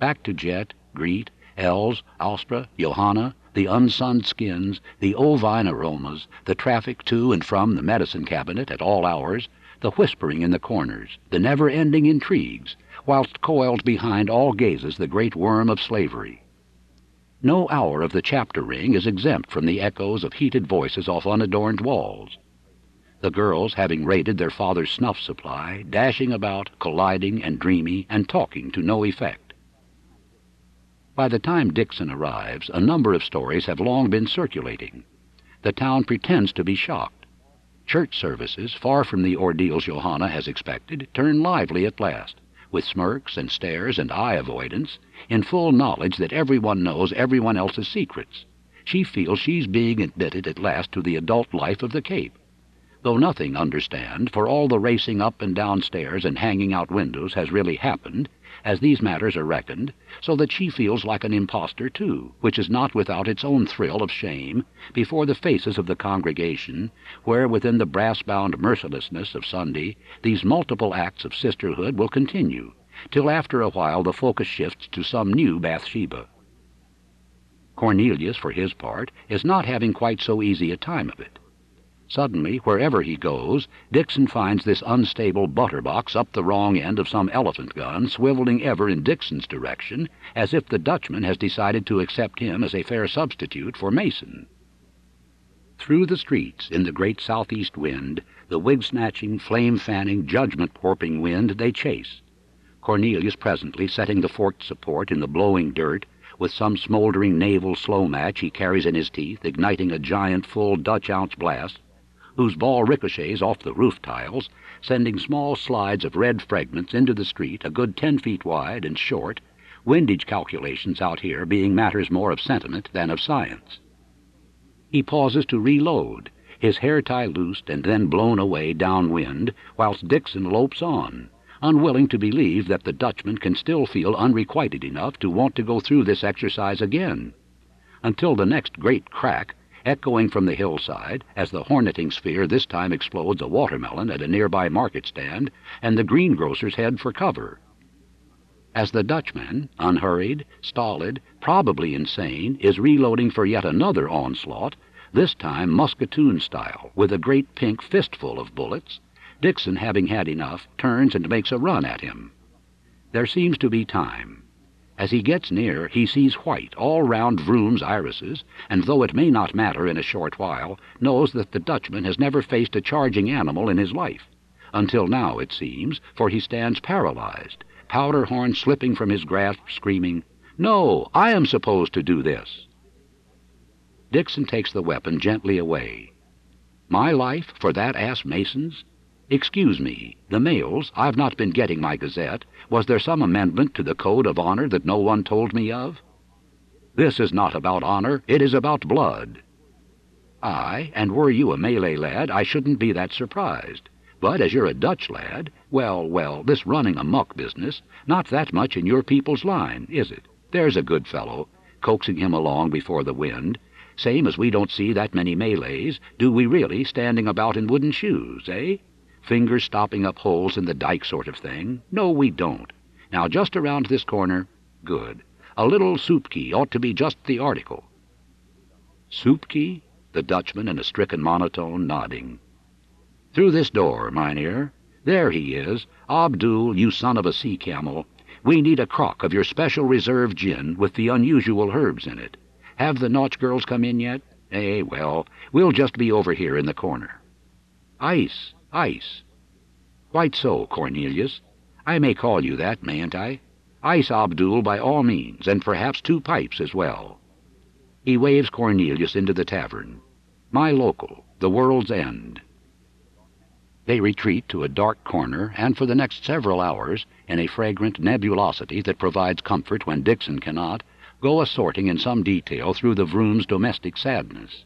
Back to Jet, Greet, Els, Auspra, Johanna, the unsunned skins, the ovine aromas, the traffic to and from the medicine cabinet at all hours, the whispering in the corners, the never-ending intrigues, whilst coiled behind all gazes the great worm of slavery. No hour of the chapter ring is exempt from the echoes of heated voices off unadorned walls. The girls, having raided their father's snuff supply, dashing about, colliding and dreamy, and talking to no effect. By the time Dixon arrives, a number of stories have long been circulating. The town pretends to be shocked. Church services, far from the ordeals Johanna has expected, turn lively at last, with smirks and stares and eye avoidance, in full knowledge that everyone knows everyone else's secrets. She feels she's being admitted at last to the adult life of the Cape. Though nothing, understand, for all the racing up and down stairs and hanging out windows has really happened, as these matters are reckoned, so that she feels like an impostor too, which is not without its own thrill of shame, before the faces of the congregation, where within the brass-bound mercilessness of Sunday these multiple acts of sisterhood will continue, till after a while the focus shifts to some new Bathsheba. Cornelius, for his part, is not having quite so easy a time of it. Suddenly, wherever he goes, Dixon finds this unstable butterbox up the wrong end of some elephant gun, swiveling ever in Dixon's direction, as if the Dutchman has decided to accept him as a fair substitute for Mason. Through the streets, in the great southeast wind, the wig-snatching, flame-fanning, judgment-warping wind, they chase. Cornelius presently setting the forked support in the blowing dirt, with some smoldering naval slow match he carries in his teeth, igniting a giant full Dutch-ounce blast, whose ball ricochets off the roof tiles, sending small slides of red fragments into the street a good 10 feet wide and short, windage calculations out here being matters more of sentiment than of science. He pauses to reload, his hair tie loosed and then blown away downwind, whilst Dixon lopes on, unwilling to believe that the Dutchman can still feel unrequited enough to want to go through this exercise again, until the next great crack, echoing from the hillside, as the horneting sphere this time explodes a watermelon at a nearby market stand, and the greengrocers head for cover. As the Dutchman, unhurried, stolid, probably insane, is reloading for yet another onslaught, this time musketoon style, with a great pink fistful of bullets, Dixon, having had enough, turns and makes a run at him. There seems to be time. As he gets near, he sees white all round Vroom's irises, and though it may not matter in a short while, knows that the Dutchman has never faced a charging animal in his life. Until now, it seems, for he stands paralyzed, powder horn slipping from his grasp, screaming, "No, I am supposed to do this." Dixon takes the weapon gently away. My life for that ass Mason's? Excuse me, the mails, I've not been getting my Gazette. Was there some amendment to the code of honor that no one told me of? This is not about honor, it is about blood. Aye, and were you a Malay lad, I shouldn't be that surprised. But as you're a Dutch lad, well, this running amok business, not that much in your people's line, is it? There's a good fellow, coaxing him along before the wind. Same as we don't see that many Malays, do we really, standing about in wooden shoes, eh? Fingers stopping up holes in the dike sort of thing? No, we don't. Now, just around this corner, good. A little soup key ought to be just the article. Soup key? The Dutchman in a stricken monotone, nodding. Through this door, mynheer. There he is. Abdul, you son of a sea-camel. We need a crock of your special reserve gin with the unusual herbs in it. Have the Notch girls come in yet? Well, we'll just be over here in the corner. Ice. Ice. Quite so, Cornelius. I may call you that, mayn't I? Ice Abdul by all means, and perhaps 2 pipes as well. He waves Cornelius into the tavern. My local, the World's End. They retreat to a dark corner, and for the next several hours, in a fragrant nebulosity that provides comfort when Dixon cannot, go assorting in some detail through the Vroom's domestic sadness.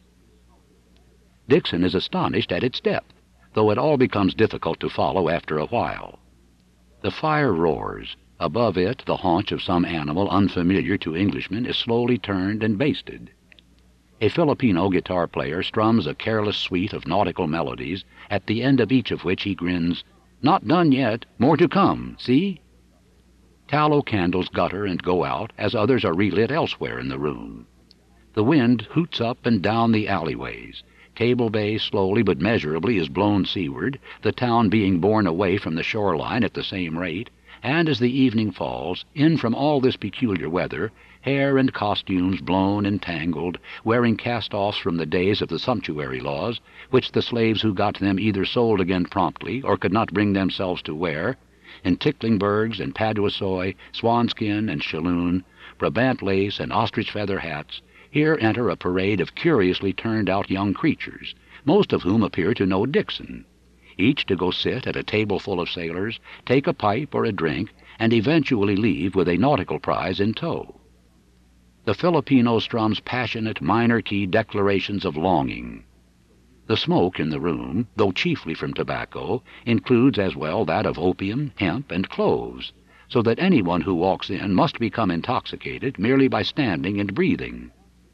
Dixon is astonished at its depth, though it all becomes difficult to follow after a while. The fire roars. Above it, the haunch of some animal unfamiliar to Englishmen is slowly turned and basted. A Filipino guitar player strums a careless suite of nautical melodies, at the end of each of which he grins, "Not done yet, more to come, see?" Tallow candles gutter and go out as others are relit elsewhere in the room. The wind hoots up and down the alleyways. Table Bay slowly but measurably is blown seaward, the town being borne away from the shoreline at the same rate, and as the evening falls, in from all this peculiar weather, hair and costumes blown and tangled, wearing cast-offs from the days of the sumptuary laws, which the slaves who got them either sold again promptly or could not bring themselves to wear, in Tickling-Burgs and Paduasoy, swanskin and shalloon, Brabant lace and ostrich feather hats, here enter a parade of curiously turned-out young creatures, most of whom appear to know Dixon, each to go sit at a table full of sailors, take a pipe or a drink, and eventually leave with a nautical prize in tow. The Filipino strums passionate minor-key declarations of longing. The smoke in the room, though chiefly from tobacco, includes as well that of opium, hemp, and cloves, so that anyone who walks in must become intoxicated merely by standing and breathing.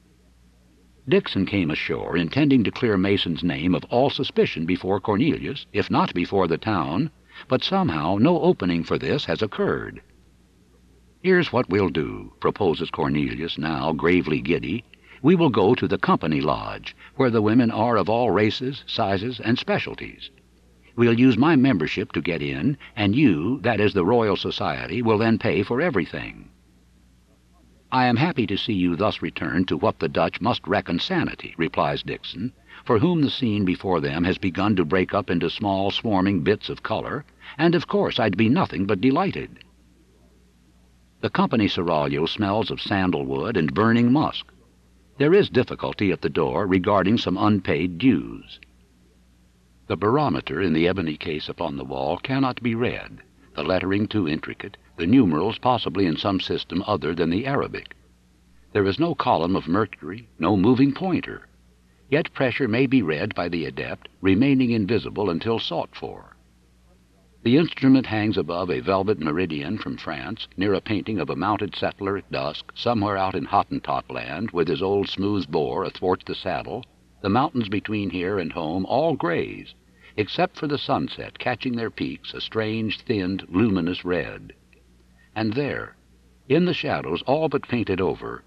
Dixon came ashore intending to clear Mason's name of all suspicion before Cornelius, if not before the town, but somehow no opening for this has occurred. "Here's what we'll do," proposes Cornelius, now gravely giddy. "We will go to the company lodge, where the women are of all races, sizes, and specialties. We'll use my membership to get in, and you, that is the Royal Society, will then pay for everything." "I am happy to see you thus return to what the Dutch must reckon sanity," replies Dixon, for whom the scene before them has begun to break up into small swarming bits of color, "and of course I'd be nothing but delighted." The company seraglio smells of sandalwood and burning musk. There is difficulty at the door regarding some unpaid dues. The barometer in the ebony case upon the wall cannot be read, the lettering too intricate, the numerals possibly in some system other than the Arabic. There is no column of mercury, no moving pointer. Yet pressure may be read by the adept, remaining invisible until sought for. The instrument hangs above a velvet meridian from France, near a painting of a mounted settler at dusk, somewhere out in Hottentot land, with his old smooth bore athwart the saddle, the mountains between here and home all grays, except for the sunset catching their peaks a strange, thinned, luminous red. And there, in the shadows all but painted over,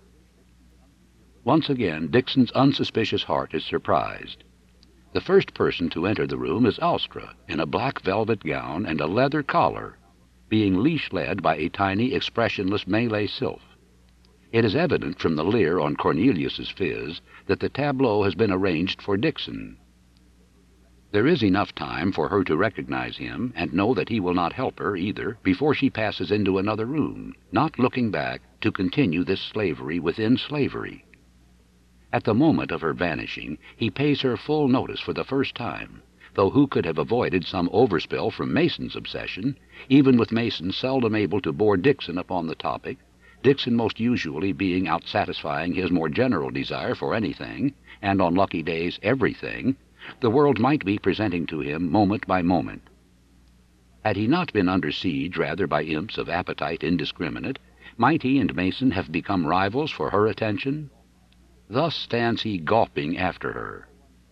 once again Dixon's unsuspicious heart is surprised. The first person to enter the room is Austra, in a black velvet gown and a leather collar, being leash-led by a tiny, expressionless Malay sylph. It is evident from the leer on Cornelius's phiz that the tableau has been arranged for Dixon. There is enough time for her to recognize him and know that he will not help her either before she passes into another room, not looking back to continue this slavery within slavery. At the moment of her vanishing, he pays her full notice for the first time, though who could have avoided some overspill from Mason's obsession, even with Mason seldom able to bore Dixon upon the topic, Dixon most usually being out satisfying his more general desire for anything, and on lucky days everything, the world might be presenting to him moment by moment. Had he not been under siege rather by imps of appetite indiscriminate, might he and Mason have become rivals for her attention? Thus stands he gawping after her.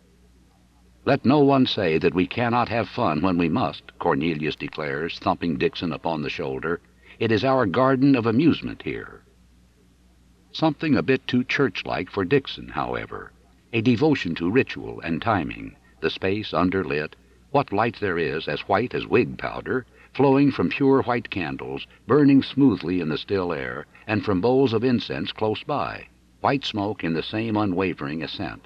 "Let no one say that we cannot have fun when we must," Cornelius declares, thumping Dixon upon the shoulder. "It is our garden of amusement here." Something a bit too church-like for Dixon, however. A devotion to ritual and timing, the space underlit, what light there is as white as wig powder, flowing from pure white candles, burning smoothly in the still air, and from bowls of incense close by, white smoke in the same unwavering ascent.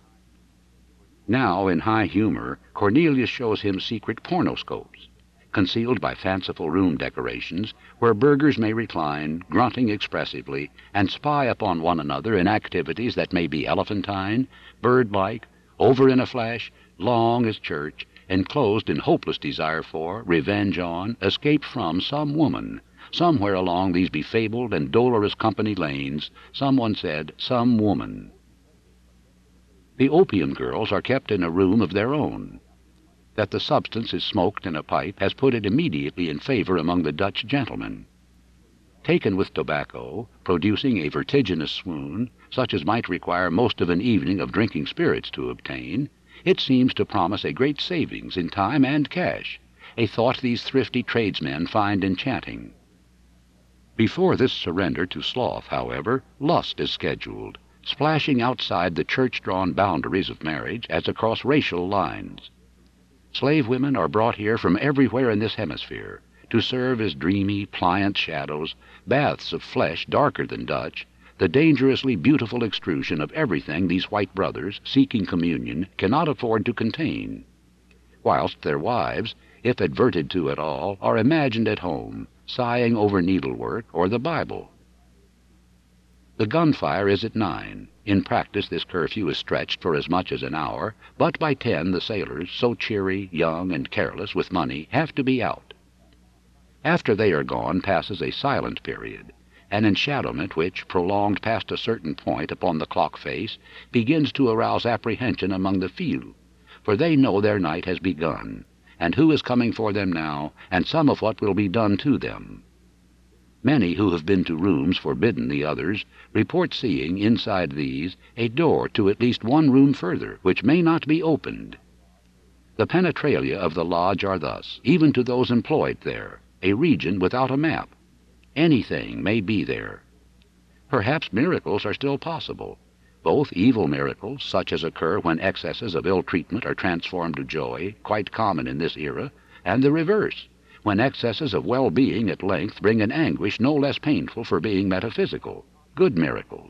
Now, in high humor, Cornelius shows him secret pornoscopes, concealed by fanciful room decorations, where burghers may recline, grunting expressively, and spy upon one another in activities that may be elephantine, bird-like, over in a flash, long as church, enclosed in hopeless desire for, revenge on, escape from some woman. Somewhere along these befabled and dolorous company lanes, someone said, some woman. The opium girls are kept in a room of their own. That the substance is smoked in a pipe has put it immediately in favor among the Dutch gentlemen. Taken with tobacco, producing a vertiginous swoon, such as might require most of an evening of drinking spirits to obtain, it seems to promise a great savings in time and cash, a thought these thrifty tradesmen find enchanting. Before this surrender to sloth, however, lust is scheduled, splashing outside the church-drawn boundaries of marriage as across racial lines. Slave women are brought here from everywhere in this hemisphere to serve as dreamy, pliant shadows, baths of flesh darker than Dutch, the dangerously beautiful extrusion of everything these white brothers, seeking communion, cannot afford to contain, whilst their wives, if adverted to at all, are imagined at home, sighing over needlework or the Bible. The gunfire is at 9. In practice this curfew is stretched for as much as an hour, but by 10 the sailors, so cheery, young, and careless with money, have to be out. After they are gone passes a silent period, an enshadowment which, prolonged past a certain point upon the clock face, begins to arouse apprehension among the few, for they know their night has begun, and who is coming for them now, and some of what will be done to them. Many who have been to rooms forbidden the others report seeing, inside these, a door to at least one room further, which may not be opened. The penetralia of the lodge are thus, even to those employed there, a region without a map. Anything may be there. Perhaps miracles are still possible, both evil miracles, such as occur when excesses of ill treatment are transformed to joy, quite common in this era, and the reverse, when excesses of well-being at length bring an anguish no less painful for being metaphysical, good miracles.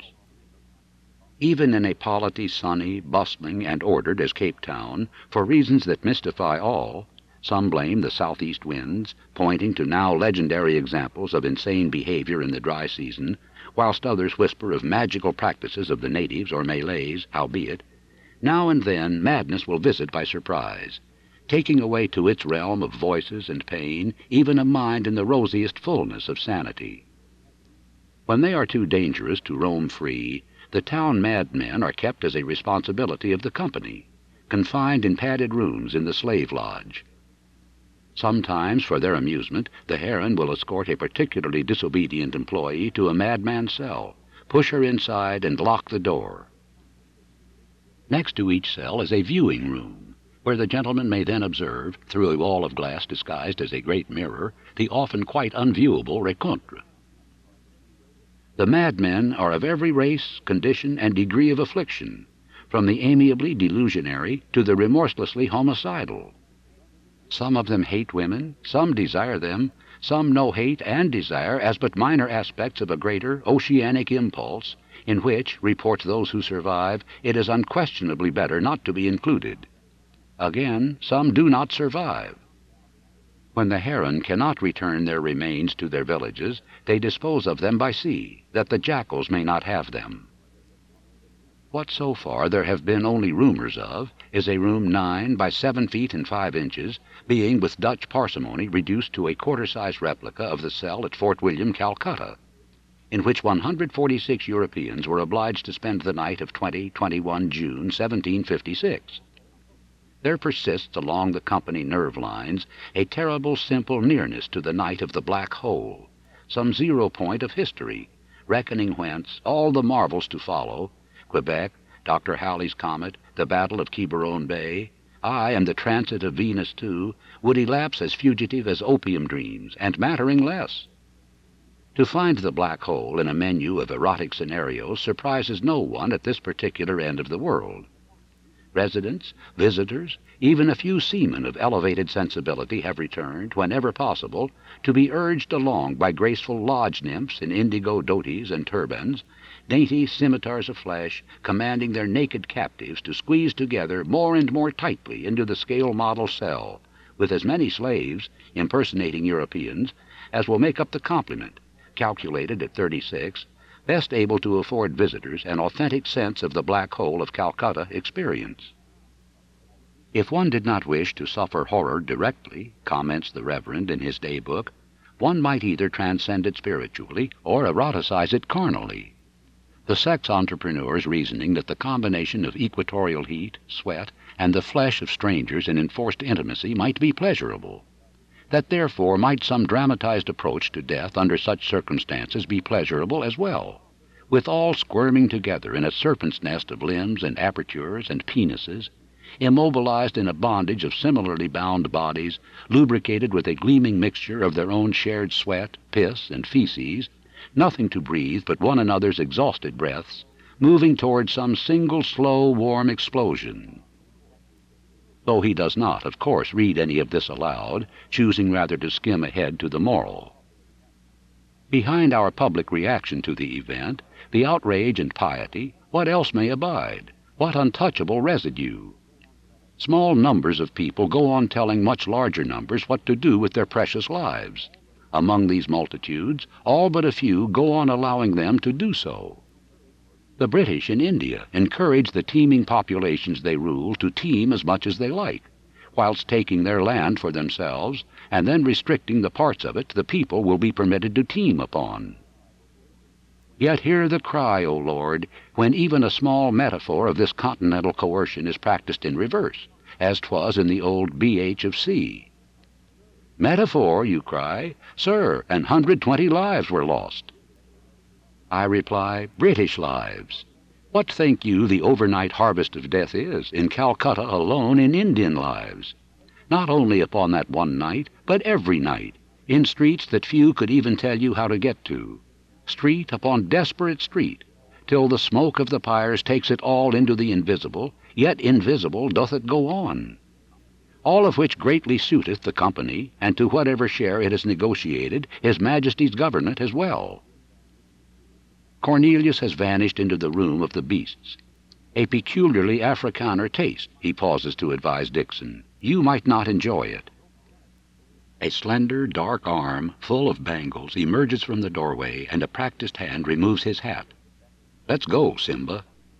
Even in a polity sunny, bustling, and ordered as Cape Town, for reasons that mystify all, some blame the southeast winds, pointing to now legendary examples of insane behavior in the dry season, whilst others whisper of magical practices of the natives or Malays, howbeit, now and then madness will visit by surprise, taking away to its realm of voices and pain even a mind in the rosiest fullness of sanity. When they are too dangerous to roam free, the town madmen are kept as a responsibility of the company, confined in padded rooms in the slave lodge. Sometimes, for their amusement, the Heron will escort a particularly disobedient employee to a madman's cell, push her inside, and lock the door. Next to each cell is a viewing room, where the gentleman may then observe, through a wall of glass disguised as a great mirror, the often quite unviewable rencontre. The madmen are of every race, condition, and degree of affliction, from the amiably delusionary to the remorselessly homicidal. Some of them hate women, some desire them, some know hate and desire as but minor aspects of a greater oceanic impulse, in which, report those who survive, it is unquestionably better not to be included. Again, some do not survive. When the Heron cannot return their remains to their villages, they dispose of them by sea, that the jackals may not have them. What so far there have been only rumors of is a room 9 by 7 feet and 5 inches, being with Dutch parsimony reduced to a quarter-size replica of the cell at Fort William, Calcutta, in which 146 Europeans were obliged to spend the night of 21 June 1756. There persists along the company nerve lines a terrible simple nearness to the night of the Black Hole, some 0 point of history, reckoning whence all the marvels to follow, Quebec, Dr. Halley's comet, the Battle of Quiberon Bay, aye, and the transit of Venus too, would elapse as fugitive as opium dreams, and mattering less. To find the Black Hole in a menu of erotic scenarios surprises no one at this particular end of the world. Residents, visitors, even a few seamen of elevated sensibility have returned, whenever possible, to be urged along by graceful lodge nymphs in indigo dhotis and turbans, dainty scimitars of flesh, commanding their naked captives to squeeze together more and more tightly into the scale model cell, with as many slaves, impersonating Europeans, as will make up the complement, calculated at 36, best able to afford visitors an authentic sense of the Black Hole of Calcutta experience. If one did not wish to suffer horror directly, comments the Reverend in his day book, one might either transcend it spiritually or eroticize it carnally. The sex entrepreneur's reasoning that the combination of equatorial heat, sweat, and the flesh of strangers in enforced intimacy might be pleasurable, that therefore might some dramatized approach to death under such circumstances be pleasurable as well, with all squirming together in a serpent's nest of limbs and apertures and penises, immobilized in a bondage of similarly bound bodies, lubricated with a gleaming mixture of their own shared sweat, piss, and feces, nothing to breathe but one another's exhausted breaths, moving toward some single slow, warm explosion. Though he does not, of course, read any of this aloud, choosing rather to skim ahead to the moral. Behind our public reaction to the event, the outrage and piety, what else may abide? What untouchable residue? Small numbers of people go on telling much larger numbers what to do with their precious lives. Among these multitudes, all but a few go on allowing them to do so. The British in India encourage the teeming populations they rule to teem as much as they like, whilst taking their land for themselves, and then restricting the parts of it the people will be permitted to teem upon. Yet hear the cry, O Lord, when even a small metaphor of this continental coercion is practiced in reverse, as 'twas in the old B.H. of C. Metaphor, you cry? Sir, 120 lives were lost. I reply, British lives. What think you the overnight harvest of death is, in Calcutta alone, in Indian lives? Not only upon that one night, but every night, in streets that few could even tell you how to get to. Street upon desperate street, till the smoke of the pyres takes it all into the invisible, yet invisible doth it go on. All of which greatly suiteth the company, and to whatever share it has negotiated, his Majesty's government as well. Cornelius has vanished into the room of the beasts. A peculiarly Afrikaner taste, he pauses to advise Dixon. You might not enjoy it. A slender, dark arm, full of bangles, emerges from the doorway, and a practiced hand removes his hat. Let's go, Simba.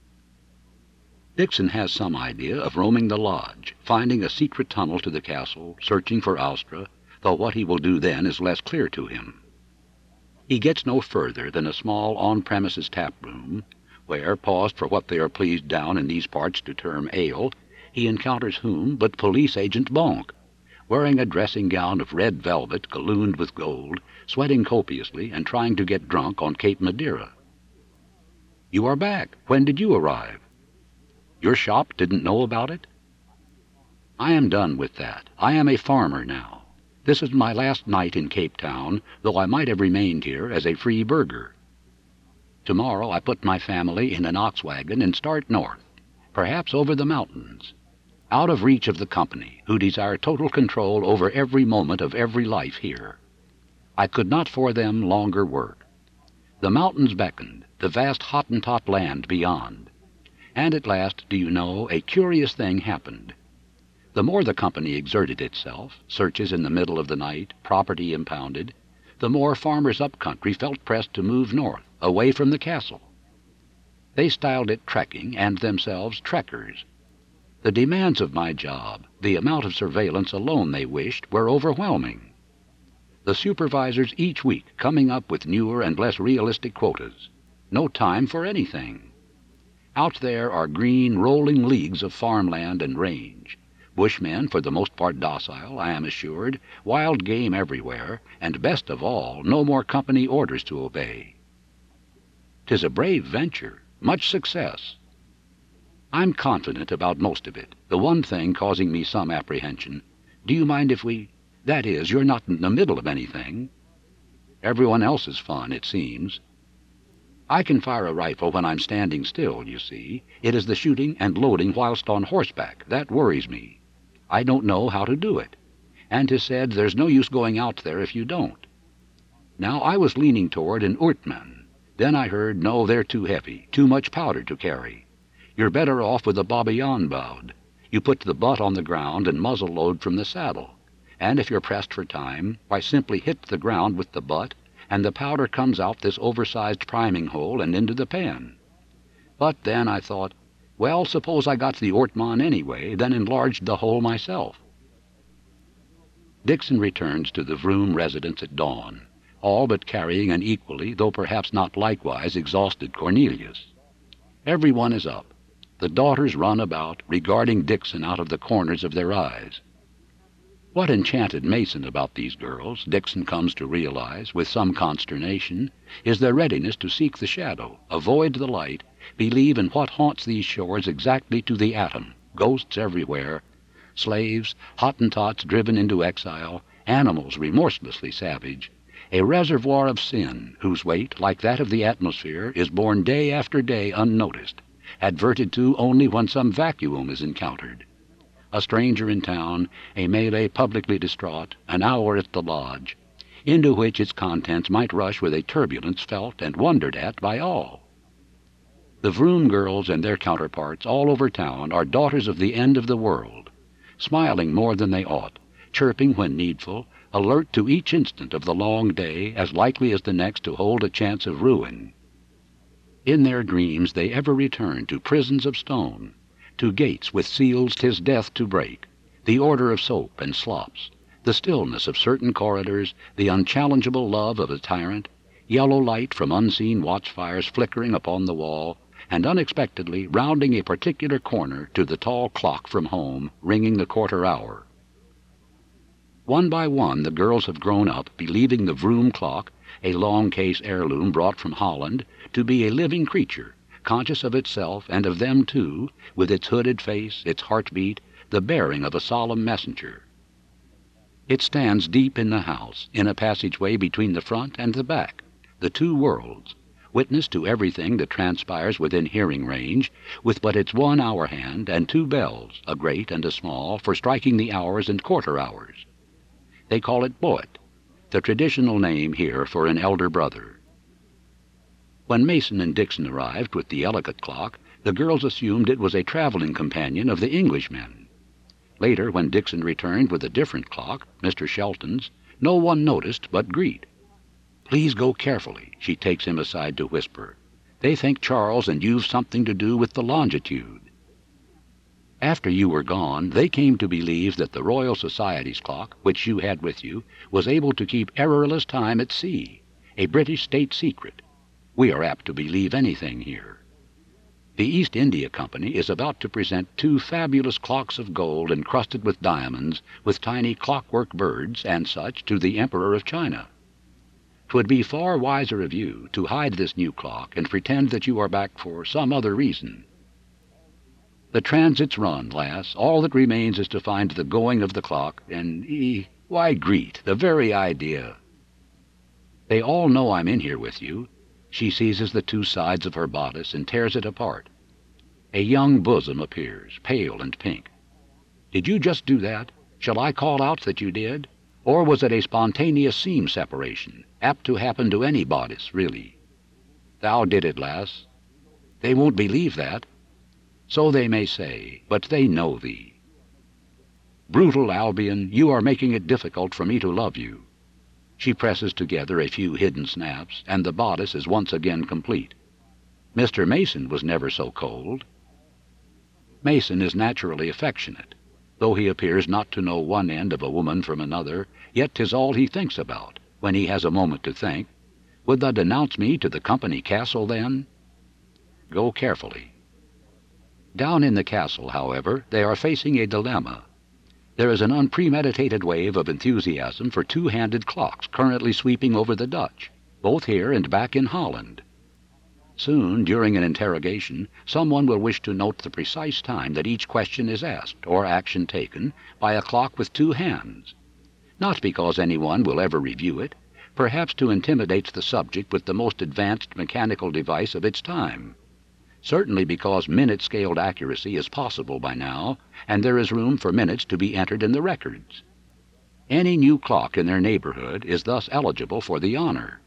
Dixon has some idea of roaming the lodge, finding a secret tunnel to the castle, searching for Austra, though what he will do then is less clear to him. He gets no further than a small on-premises tap-room, where, paused for what they are pleased down in these parts to term ale, he encounters whom but Police Agent Bonk, wearing a dressing gown of red velvet gallooned with gold, sweating copiously and trying to get drunk on Cape Madeira. You are back. When did you arrive? Your shop didn't know about it? I am done with that. I am a farmer now. This is my last night in Cape Town, though I might have remained here as a free burgher. Tomorrow I put my family in an ox wagon and start north, perhaps over the mountains, out of reach of the company, who desire total control over every moment of every life here. I could not for them longer work. The mountains beckoned, the vast Hottentot land beyond. And at last, do you know, a curious thing happened. The more the company exerted itself, searches in the middle of the night, property impounded, the more farmers up country felt pressed to move north, away from the castle. They styled it trekking, and themselves trekkers. The demands of my job, the amount of surveillance alone they wished, were overwhelming. The supervisors each week coming up with newer and less realistic quotas. No time for anything. Out there are green, rolling leagues of farmland and range. Bushmen, for the most part docile, I am assured, wild game everywhere, and best of all, no more company orders to obey. 'Tis a brave venture, much success. I'm confident about most of it, the one thing causing me some apprehension. Do you mind if that is, you're not in the middle of anything? Everyone else's fun, it seems. I can fire a rifle when I'm standing still, you see. It is the shooting and loading whilst on horseback that worries me. I don't know how to do it, and 'tis said there's no use going out there if you don't. Now I was leaning toward an Urtman. Then I heard, no, they're too heavy, too much powder to carry. You're better off with a Babayan bowed. You put the butt on the ground and muzzle load from the saddle, and if you're pressed for time, why simply hit the ground with the butt, and the powder comes out this oversized priming hole and into the pan. But then I thought, well, suppose I got the Ortmann anyway, then enlarged the hole myself. Dixon returns to the Vroom residence at dawn, all but carrying an equally, though perhaps not likewise, exhausted Cornelius. Everyone is up. The daughters run about, regarding Dixon out of the corners of their eyes. What enchanted Mason about these girls, Dixon comes to realize, with some consternation, is their readiness to seek the shadow, avoid the light, believe in what haunts these shores exactly to the atom, ghosts everywhere, slaves, Hottentots driven into exile, animals remorselessly savage, a reservoir of sin whose weight, like that of the atmosphere, is borne day after day unnoticed, adverted to only when some vacuum is encountered. A stranger in town, a Malay publicly distraught, an hour at the lodge, into which its contents might rush with a turbulence felt and wondered at by all. The Vroom girls and their counterparts all over town are daughters of the end of the world, smiling more than they ought, chirping when needful, alert to each instant of the long day, as likely as the next to hold a chance of ruin. In their dreams they ever return to prisons of stone, to gates with seals 'tis death to break, the order of soap and slops, the stillness of certain corridors, the unchallengeable love of a tyrant, yellow light from unseen watchfires flickering upon the wall, and unexpectedly rounding a particular corner to the tall clock from home, ringing the quarter hour. One by one the girls have grown up, believing the Vroom clock, a long-case heirloom brought from Holland, to be a living creature, conscious of itself and of them too, with its hooded face, its heartbeat, the bearing of a solemn messenger. It stands deep in the house, in a passageway between the front and the back, the two worlds, witness to everything that transpires within hearing range, with but its 1 hour hand and 2 bells, a great and a small, for striking the hours and quarter hours. They call it Boet, the traditional name here for an elder brother. When Mason and Dixon arrived with the Ellicott clock, the girls assumed it was a traveling companion of the Englishmen. Later, when Dixon returned with a different clock, Mr. Shelton's, no one noticed but Greet. "Please go carefully," she takes him aside to whisper. "They think Charles and you've something to do with the longitude." After you were gone, they came to believe that the Royal Society's clock, which you had with you, was able to keep errorless time at sea, a British state secret. We are apt to believe anything here. The East India Company is about to present 2 fabulous clocks of gold encrusted with diamonds, with tiny clockwork birds and such, to the Emperor of China. 'Twould be far wiser of you to hide this new clock and pretend that you are back for some other reason. The transit's run, lass. All that remains is to find the going of the clock, and why, Greet, the very idea. They all know I'm in here with you. She seizes the 2 sides of her bodice and tears it apart. A young bosom appears, pale and pink. Did you just do that? Shall I call out that you did? Or was it a spontaneous seam separation, apt to happen to any bodice, really? Thou did it, lass. They won't believe that. So they may say, but they know thee. Brutal Albion, you are making it difficult for me to love you. She presses together a few hidden snaps, and the bodice is once again complete. Mr. Mason was never so cold. Mason is naturally affectionate. Though he appears not to know one end of a woman from another, yet 'tis all he thinks about, when he has a moment to think. Would thou denounce me to the company castle, then? Go carefully. Down in the castle, however, they are facing a dilemma. There is an unpremeditated wave of enthusiasm for 2-handed clocks currently sweeping over the Dutch, both here and back in Holland. Soon, during an interrogation, someone will wish to note the precise time that each question is asked, or action taken, by a clock with 2 hands. Not because anyone will ever review it, perhaps to intimidate the subject with the most advanced mechanical device of its time. Certainly because minute-scaled accuracy is possible by now, and there is room for minutes to be entered in the records. Any new clock in their neighborhood is thus eligible for the honor.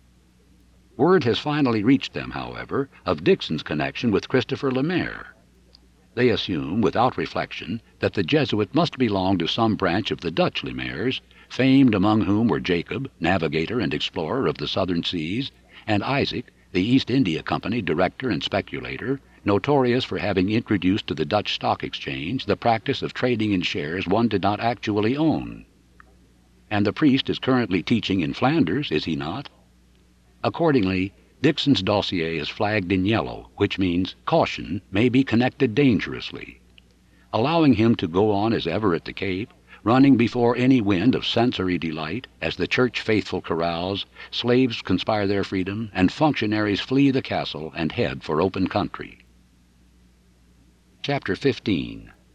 Word has finally reached them, however, of Dixon's connection with Christopher Lemaire. They assume, without reflection, that the Jesuit must belong to some branch of the Dutch Lemaires, famed among whom were Jacob, navigator and explorer of the southern seas, and Isaac, the East India Company director and speculator, notorious for having introduced to the Dutch Stock Exchange the practice of trading in shares one did not actually own. And the priest is currently teaching in Flanders, is he not? Accordingly, Dixon's dossier is flagged in yellow, which means caution may be connected dangerously. Allowing him to go on as ever at the Cape, running before any wind of sensory delight, as the church faithful carouse, slaves conspire their freedom, and functionaries flee the castle and head for open country. Chapter 15.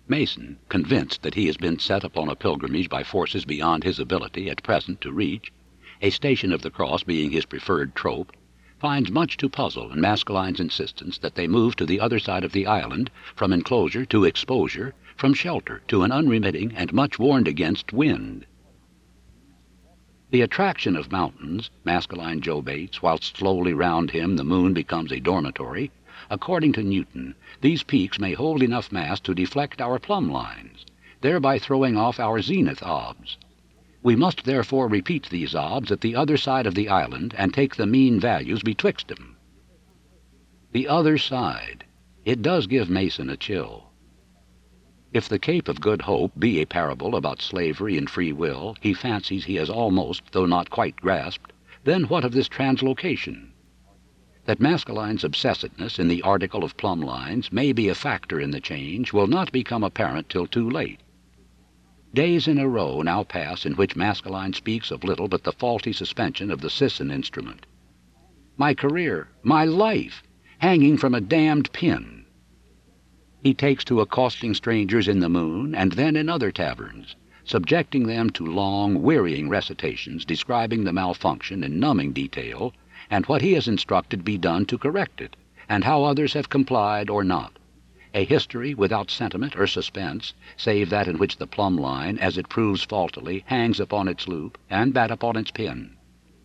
Mason, convinced that he has been set upon a pilgrimage by forces beyond his ability at present to reach, a Station of the Cross being his preferred trope, finds much to puzzle in Maskelyne's insistence that they move to the other side of the island, from enclosure to exposure, from shelter to an unremitting and much warned against wind. The attraction of mountains, Maskelyne jobates, whilst slowly round him the moon becomes a dormitory. According to Newton, these peaks may hold enough mass to deflect our plumb lines, thereby throwing off our zenith obs. We must therefore repeat these obs at the other side of the island, and take the mean values betwixt them. The other side. It does give Mason a chill. If the Cape of Good Hope be a parable about slavery and free will he fancies he has almost, though not quite, grasped, then what of this translocation? That Maskelyne's obsessiveness in the article of plumb lines may be a factor in the change will not become apparent till too late. Days in a row now pass in which Maskelyne speaks of little but the faulty suspension of the Sisson instrument. My career, my life, hanging from a damned pin. He takes to accosting strangers in the Moon and then in other taverns, subjecting them to long, wearying recitations describing the malfunction in numbing detail, and what he has instructed be done to correct it, and how others have complied or not. A history without sentiment or suspense, save that in which the plumb line, as it proves faultily, hangs upon its loop, and that upon its pin.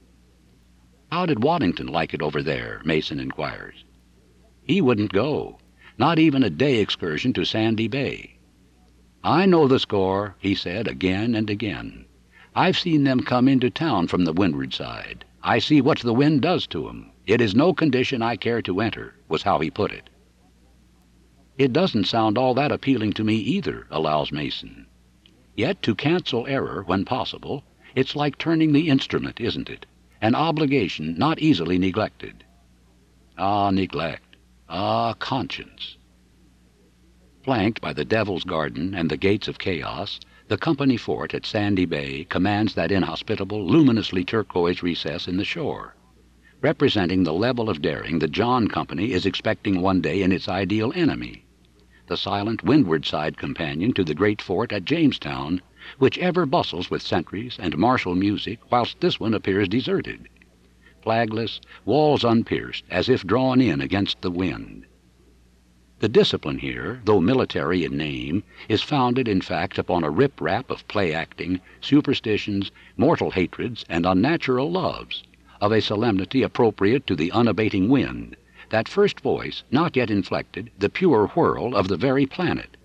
How did Waddington like it over there? Mason inquires. He wouldn't go, not even a day excursion to Sandy Bay. I know the score, he said again and again. I've seen them come into town from the windward side. I see what the wind does to 'em. It is no condition I care to enter, was how he put it. It doesn't sound all that appealing to me either, allows Mason. Yet to cancel error when possible, it's like turning the instrument, isn't it? An obligation not easily neglected. Ah, neglect. Ah, conscience. Flanked by the Devil's Garden and the Gates of Chaos, the company fort at Sandy Bay commands that inhospitable, luminously turquoise recess in the shore, representing the level of daring the John Company is expecting one day in its ideal enemy, the silent windward side companion to the great fort at Jamestown, which ever bustles with sentries and martial music, whilst this one appears deserted, flagless, walls unpierced, as if drawn in against the wind. The discipline here, though military in name, is founded in fact upon a rip-rap of play-acting, superstitions, mortal hatreds, and unnatural loves, of a solemnity appropriate to the unabating wind, that first voice, not yet inflected, the pure whirl of the very planet.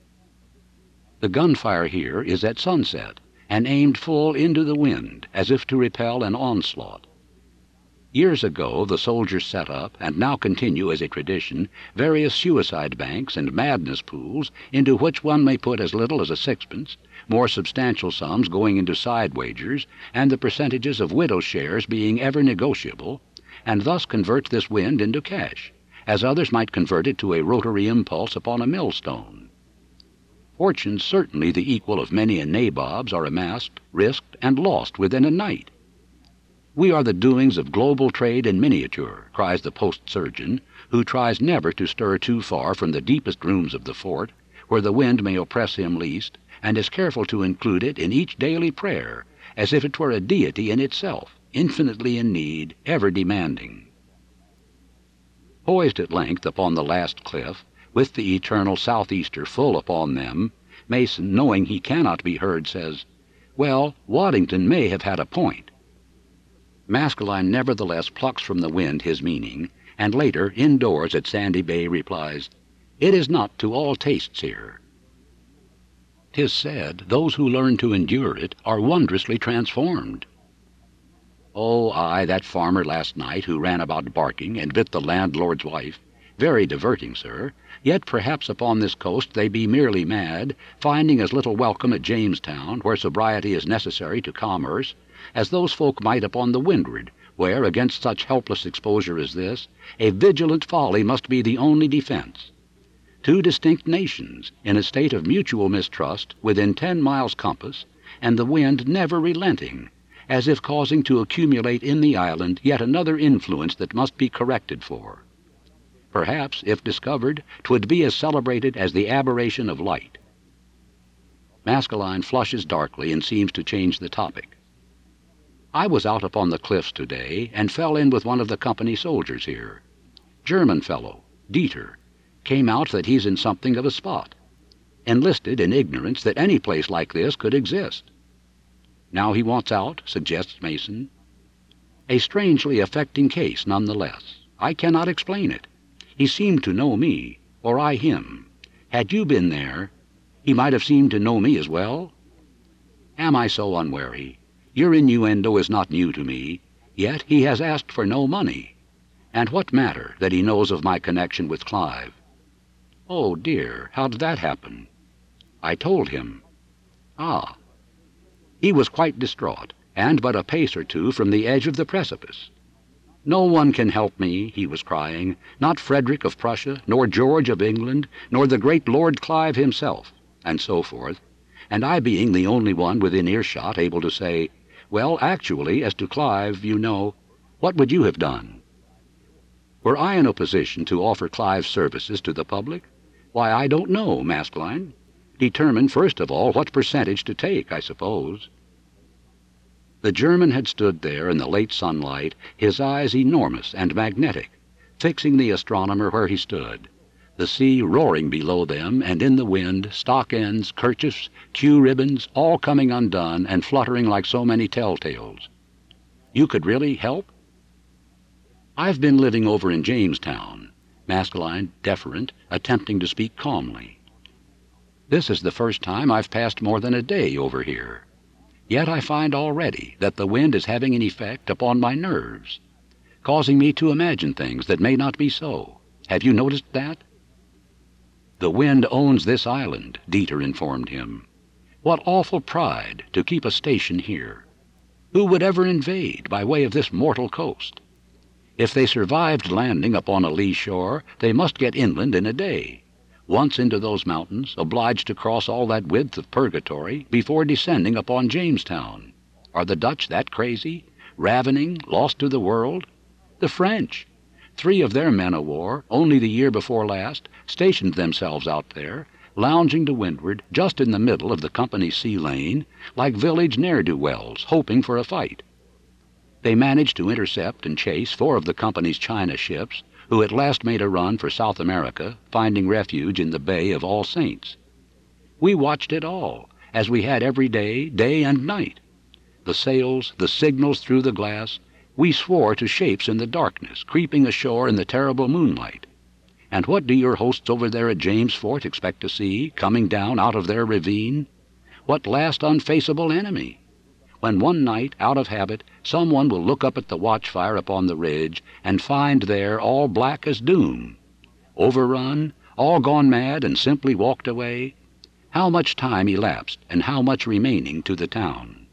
The gunfire here is at sunset, and aimed full into the wind, as if to repel an onslaught. Years ago the soldiers set up, and now continue as a tradition, various suicide banks and madness pools into which one may put as little as a sixpence, more substantial sums going into side wagers, and the percentages of widow shares being ever negotiable, and thus convert this wind into cash, as others might convert it to a rotary impulse upon a millstone. Fortunes certainly the equal of many a nabob's are amassed, risked, and lost within a night. We are the doings of global trade in miniature, cries the post-surgeon, who tries never to stir too far from the deepest rooms of the fort, where the wind may oppress him least, and is careful to include it in each daily prayer, as if it were a deity in itself, infinitely in need, ever demanding. Poised at length upon the last cliff, with the eternal southeaster full upon them, Mason, knowing he cannot be heard, says, "Well, Waddington may have had a point." Maskelyne nevertheless plucks from the wind his meaning, and later, indoors at Sandy Bay, replies, "It is not to all tastes here." 'Tis said those who learn to endure it are wondrously transformed. Oh, aye, that farmer last night who ran about barking and bit the landlord's wife, very diverting, sir, yet perhaps upon this coast they be merely mad, finding as little welcome at Jamestown, where sobriety is necessary to commerce, as those folk might upon the windward, where, against such helpless exposure as this, a vigilant folly must be the only defense. Two distinct nations, in a state of mutual mistrust, within 10 miles compass, and the wind never relenting, as if causing to accumulate in the island yet another influence that must be corrected for. Perhaps, if discovered, 'twould be as celebrated as the aberration of light. Maskelyne flushes darkly and seems to change the topic. I was out upon the cliffs today and fell in with one of the company soldiers here. German fellow, Dieter, came out that he's in something of a spot. Enlisted in ignorance that any place like this could exist. Now he wants out, suggests Mason. A strangely affecting case, nonetheless. I cannot explain it. He seemed to know me, or I him. Had you been there, he might have seemed to know me as well. Am I so unwary? Your innuendo is not new to me, yet he has asked for no money. And what matter that he knows of my connection with Clive? Oh, dear, how did that happen? I told him. Ah. He was quite distraught, and but a pace or two from the edge of the precipice. No one can help me, he was crying, not Frederick of Prussia, nor George of England, nor the great Lord Clive himself, and so forth, and I being the only one within earshot able to say, well, actually, as to Clive, you know, what would you have done? Were I in a position to offer Clive's services to the public? Why, I don't know, Maskelyne. Determine first of all what percentage to take, I suppose. The German had stood there in the late sunlight, his eyes enormous and magnetic, fixing the astronomer where he stood, the sea roaring below them, and in the wind, stock ends, kerchiefs, queue ribbons, all coming undone and fluttering like so many telltales. You could really help? I've been living over in Jamestown, Maskelyne, deferent, attempting to speak calmly. This is the first time I've passed more than a day over here. Yet I find already that the wind is having an effect upon my nerves, causing me to imagine things that may not be so. Have you noticed that? The wind owns this island, Dieter informed him. What awful pride to keep a station here. Who would ever invade by way of this mortal coast? If they survived landing upon a lee shore, they must get inland in a day. Once into those mountains, obliged to cross all that width of purgatory before descending upon Jamestown. Are the Dutch that crazy? Ravening, lost to the world? The French, 3 of their men-o'-war, only the year before last, stationed themselves out there, lounging to windward, just in the middle of the company's sea lane, like village ne'er-do-wells, hoping for a fight. They managed to intercept and chase 4 of the company's China ships, who at last made a run for South America, finding refuge in the Bay of All Saints. We watched it all, as we had every day, day and night. The sails, the signals through the glass, we swore to shapes in the darkness, creeping ashore in the terrible moonlight. And what do your hosts over there at James Fort expect to see, coming down out of their ravine? What last unfaceable enemy? When one night, out of habit, someone will look up at the watchfire upon the ridge and find there all black as doom. Overrun, all gone mad and simply walked away? How much time elapsed and how much remaining to the town?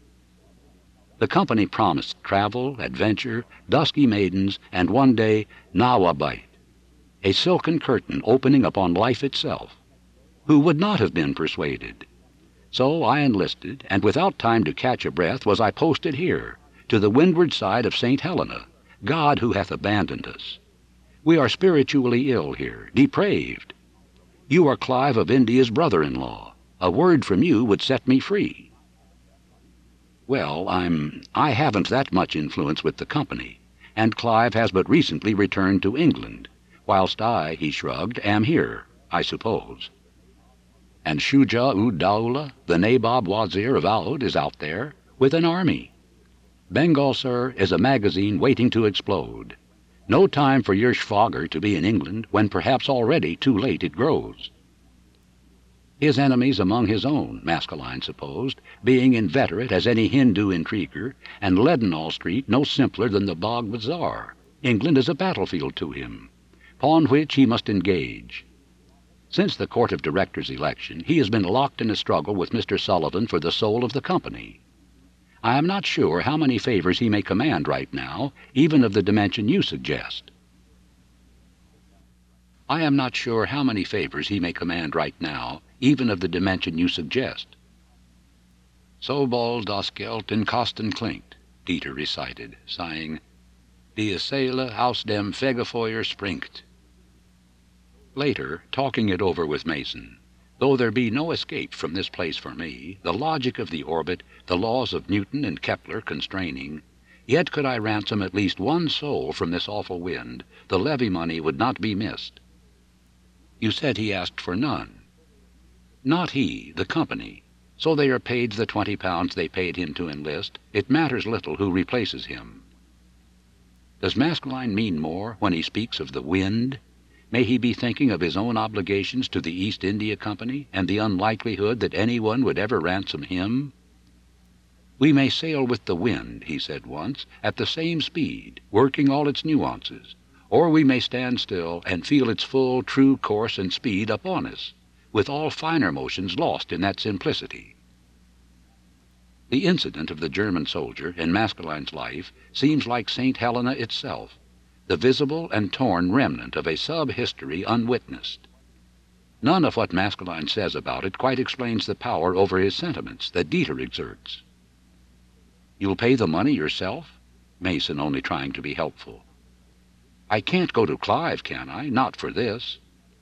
The company promised travel, adventure, dusky maidens, and one day Nawabite, a silken curtain opening upon life itself. Who would not have been persuaded? So I enlisted, and without time to catch a breath was I posted here, to the windward side of St. Helena, God who hath abandoned us. We are spiritually ill here, depraved. You are Clive of India's brother-in-law. A word from you would set me free. Well, I haven't that much influence with the company, and Clive has but recently returned to England, whilst I, he shrugged, am here, I suppose. And Shuja-ud-Dowlah, the Nabob Wazir of Oudh, is out there, with an army. Bengal, sir, is a magazine waiting to explode. No time for your Schwager to be in England, when perhaps already too late it grows. His enemies among his own, Maskelyne supposed, being inveterate as any Hindu intriguer, and Leadenhall Street no simpler than the Bog Bazaar. England is a battlefield to him, upon which he must engage. Since the Court of Directors election, he has been locked in a struggle with Mr. Sullivan for the soul of the company. I am not sure how many favors he may command right now, even of the dimension you suggest. I am not sure how many favors he may command right now, even of the dimension you suggest. Sobald das Geld in Kosten klingt, Dieter recited, sighing, Die Seele aus dem Fegefeuer springt. Later, talking it over with Mason, Though there be no escape from this place for me, the logic of the orbit, the laws of Newton and Kepler constraining, yet could I ransom at least one soul from this awful wind, the levy money would not be missed. You said he asked for none. Not he, the company. So they are paid the £20 they paid him to enlist. It matters little who replaces him. Does Maskelyne mean more when he speaks of the wind? May he be thinking of his own obligations to the East India Company, and the unlikelihood that anyone would ever ransom him? We may sail with the wind, he said once, at the same speed, working all its nuances, or we may stand still and feel its full, true course and speed upon us, with all finer motions lost in that simplicity. The incident of the German soldier in Maskelyne's life seems like St. Helena itself, the visible and torn remnant of a sub-history unwitnessed. None of what Maskelyne says about it quite explains the power over his sentiments that Dieter exerts. You'll pay the money yourself? Mason only trying to be helpful. I can't go to Clive, can I? Not for this.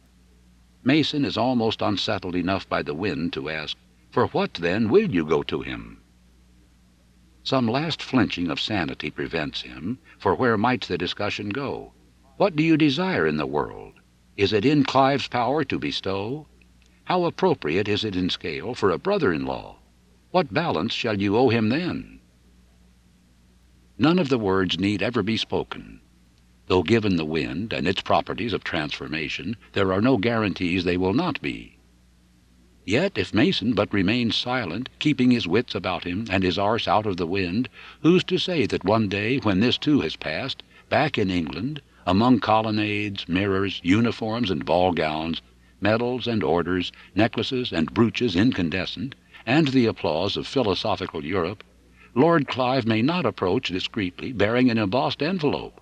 Mason is almost unsettled enough by the wind to ask, for what, then, will you go to him? Some last flinching of sanity prevents him, for where might the discussion go? What do you desire in the world? Is it in Clive's power to bestow? How appropriate is it in scale for a brother-in-law? What balance shall you owe him then? None of the words need ever be spoken. Though given the wind and its properties of transformation, there are no guarantees they will not be. Yet if Mason but remains silent, keeping his wits about him and his arse out of the wind, who's to say that one day, when this too has passed, back in England, among colonnades, mirrors, uniforms and ball gowns, medals and orders, necklaces and brooches incandescent, and the applause of philosophical Europe, Lord Clive may not approach discreetly, bearing an embossed envelope?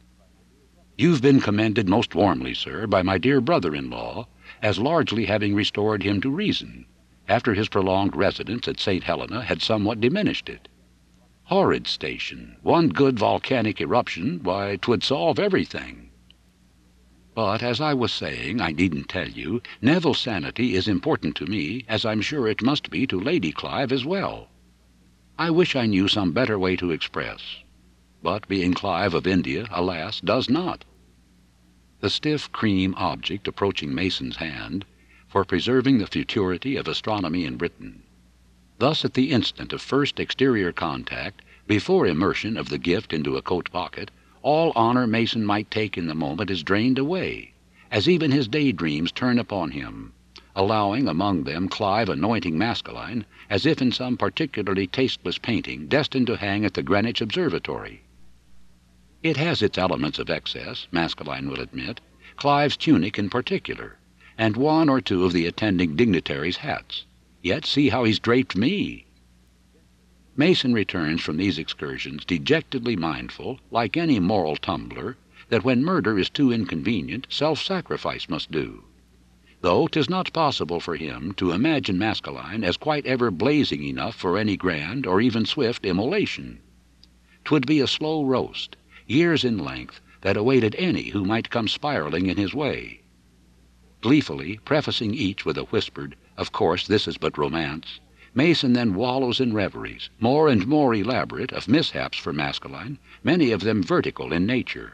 You've been commended most warmly, sir, by my dear brother-in-law, as largely having restored him to reason, after his prolonged residence at St. Helena had somewhat diminished it. Horrid station! One good volcanic eruption, why, 'twould solve everything. But, as I was saying, I needn't tell you, Neville's sanity is important to me, as I'm sure it must be to Lady Clive as well. I wish I knew some better way to express, but being Clive of India, alas, does not. The stiff cream object approaching Mason's hand, for preserving the futurity of astronomy in Britain. Thus at the instant of first exterior contact, before immersion of the gift into a coat pocket, all honor Mason might take in the moment is drained away, as even his daydreams turn upon him, allowing among them Clive anointing Maskelyne, as if in some particularly tasteless painting destined to hang at the Greenwich Observatory. It has its elements of excess, Maskelyne will admit, Clive's tunic in particular, and one or two of the attending dignitaries' hats. Yet see how he's draped me. Mason returns from these excursions dejectedly mindful, like any moral tumbler, that when murder is too inconvenient, self-sacrifice must do, though 'tis not possible for him to imagine Maskelyne as quite ever blazing enough for any grand or even swift immolation. 'Twould be a slow roast, years in length, that awaited any who might come spiraling in his way. Gleefully prefacing each with a whispered, "Of course this is but romance," Mason then wallows in reveries, more and more elaborate, of mishaps for Maskelyne, many of them vertical in nature.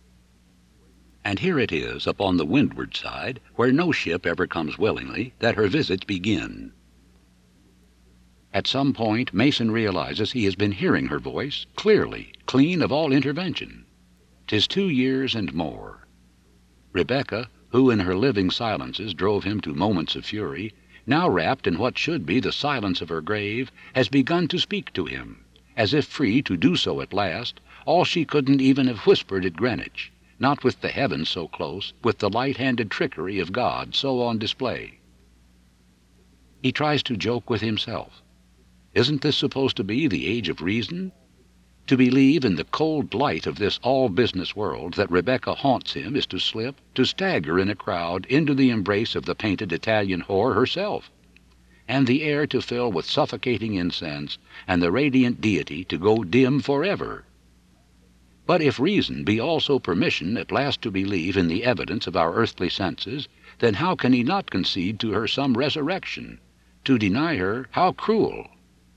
And here it is, upon the windward side, where no ship ever comes willingly, that her visits begin. At some point Mason realizes he has been hearing her voice, clearly, clean of all intervention. 'Tis 2 years and more. Rebecca, who in her living silences drove him to moments of fury, now wrapped in what should be the silence of her grave, has begun to speak to him, as if free to do so at last, all she couldn't even have whispered at Greenwich, not with the heavens so close, with the light-handed trickery of God so on display. He tries to joke with himself. Isn't this supposed to be the age of reason? To believe in the cold light of this all-business world that Rebecca haunts him is to slip, to stagger in a crowd into the embrace of the painted Italian whore herself, and the air to fill with suffocating incense, and the radiant deity to go dim forever. But if reason be also permission at last to believe in the evidence of our earthly senses, then how can he not concede to her some resurrection? To deny her, how cruel!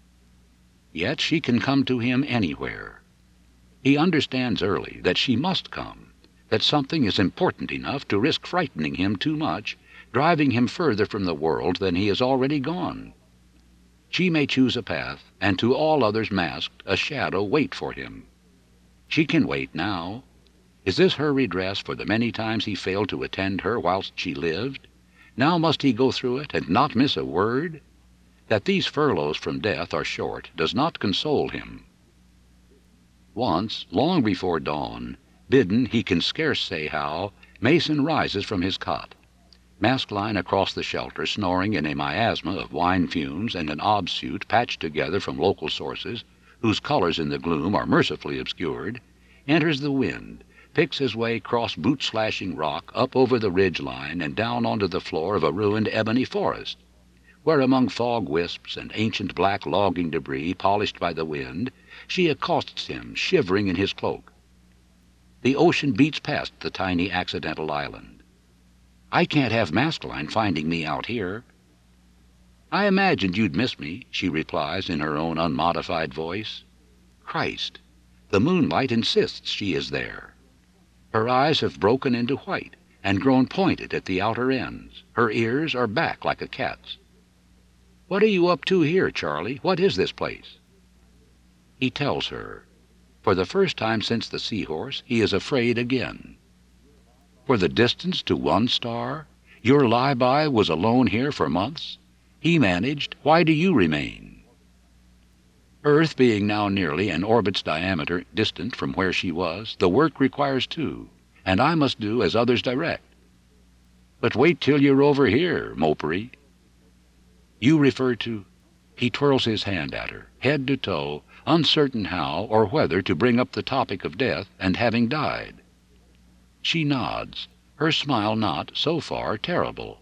Yet she can come to him anywhere. He understands early that she must come, that something is important enough to risk frightening him too much, driving him further from the world than he has already gone. She may choose a path, and to all others masked, a shadow wait for him. She can wait now. Is this her redress for the many times he failed to attend her whilst she lived? Now must he go through it, and not miss a word? That these furloughs from death are short does not console him. Once, long before dawn, bidden he can scarce say how, Mason rises from his cot. Maskelyne across the shelter, snoring in a miasma of wine fumes and an obsuit patched together from local sources, whose colors in the gloom are mercifully obscured, enters the wind, picks his way cross boot-slashing rock up over the ridge line and down onto the floor of a ruined ebony forest, where among fog wisps and ancient black logging debris polished by the wind, she accosts him, shivering in his cloak. The ocean beats past the tiny accidental island. "I can't have Maskelyne finding me out here." "I imagined you'd miss me," she replies in her own unmodified voice. Christ! The moonlight insists she is there. Her eyes have broken into white and grown pointed at the outer ends. Her ears are back like a cat's. "What are you up to here, Charlie? What is this place?" He tells her. For the first time since the Seahorse, he is afraid again. For the distance to one star? Your lie-by was alone here for months? He managed. Why do you remain? Earth being now nearly an orbit's diameter distant from where she was, the work requires two, and I must do as others direct. But wait till you're over here, Mopery. You refer to... He twirls his hand at her, head to toe, uncertain how or whether to bring up the topic of death and having died. She nods, her smile not, so far, terrible.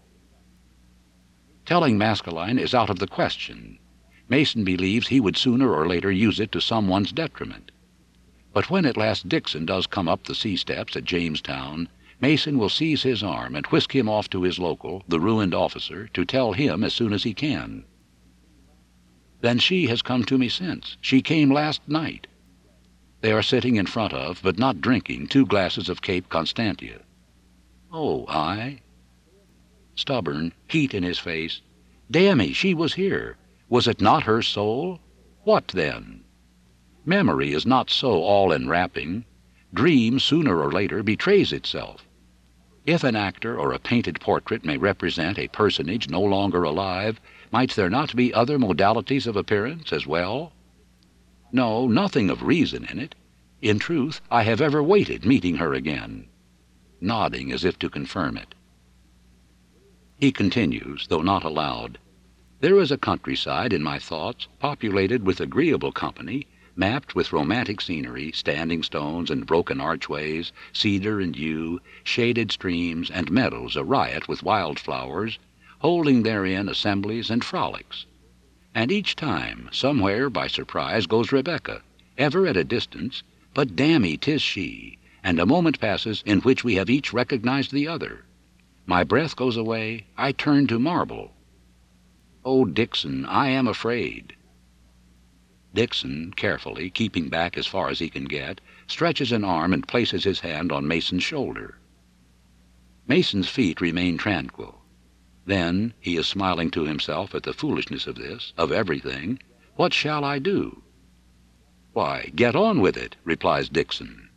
Telling Maskelyne is out of the question. Mason believes he would sooner or later use it to someone's detriment. But when at last Dixon does come up the sea steps at Jamestown, Mason will seize his arm and whisk him off to his local, the ruined officer, to tell him as soon as he can. Then she has come to me since. She came last night. They are sitting in front of, but not drinking, 2 glasses of Cape Constantia. Oh, I? Stubborn, heat in his face. Dammy, she was here. Was it not her soul? What then? Memory is not so all-enwrapping. Dream, sooner or later, betrays itself. If an actor or a painted portrait may represent a personage no longer alive, might there not be other modalities of appearance as well? No, nothing of reason in it. In truth, I have ever waited meeting her again, nodding as if to confirm it. He continues, though not aloud. There is a countryside in my thoughts, populated with agreeable company, mapped with romantic scenery, standing stones and broken archways, cedar and yew, shaded streams, and meadows a-riot with wildflowers, holding therein assemblies and frolics. And each time, somewhere by surprise, goes Rebecca, ever at a distance, but dammy 'tis she, and a moment passes in which we have each recognized the other. My breath goes away, I turn to marble. Oh, Dixon, I am afraid. Dixon, carefully, keeping back as far as he can get, stretches an arm and places his hand on Mason's shoulder. Mason's feet remain tranquil. Then he is smiling to himself at the foolishness of this, of everything. What shall I do? Why, get on with it, replies Dixon.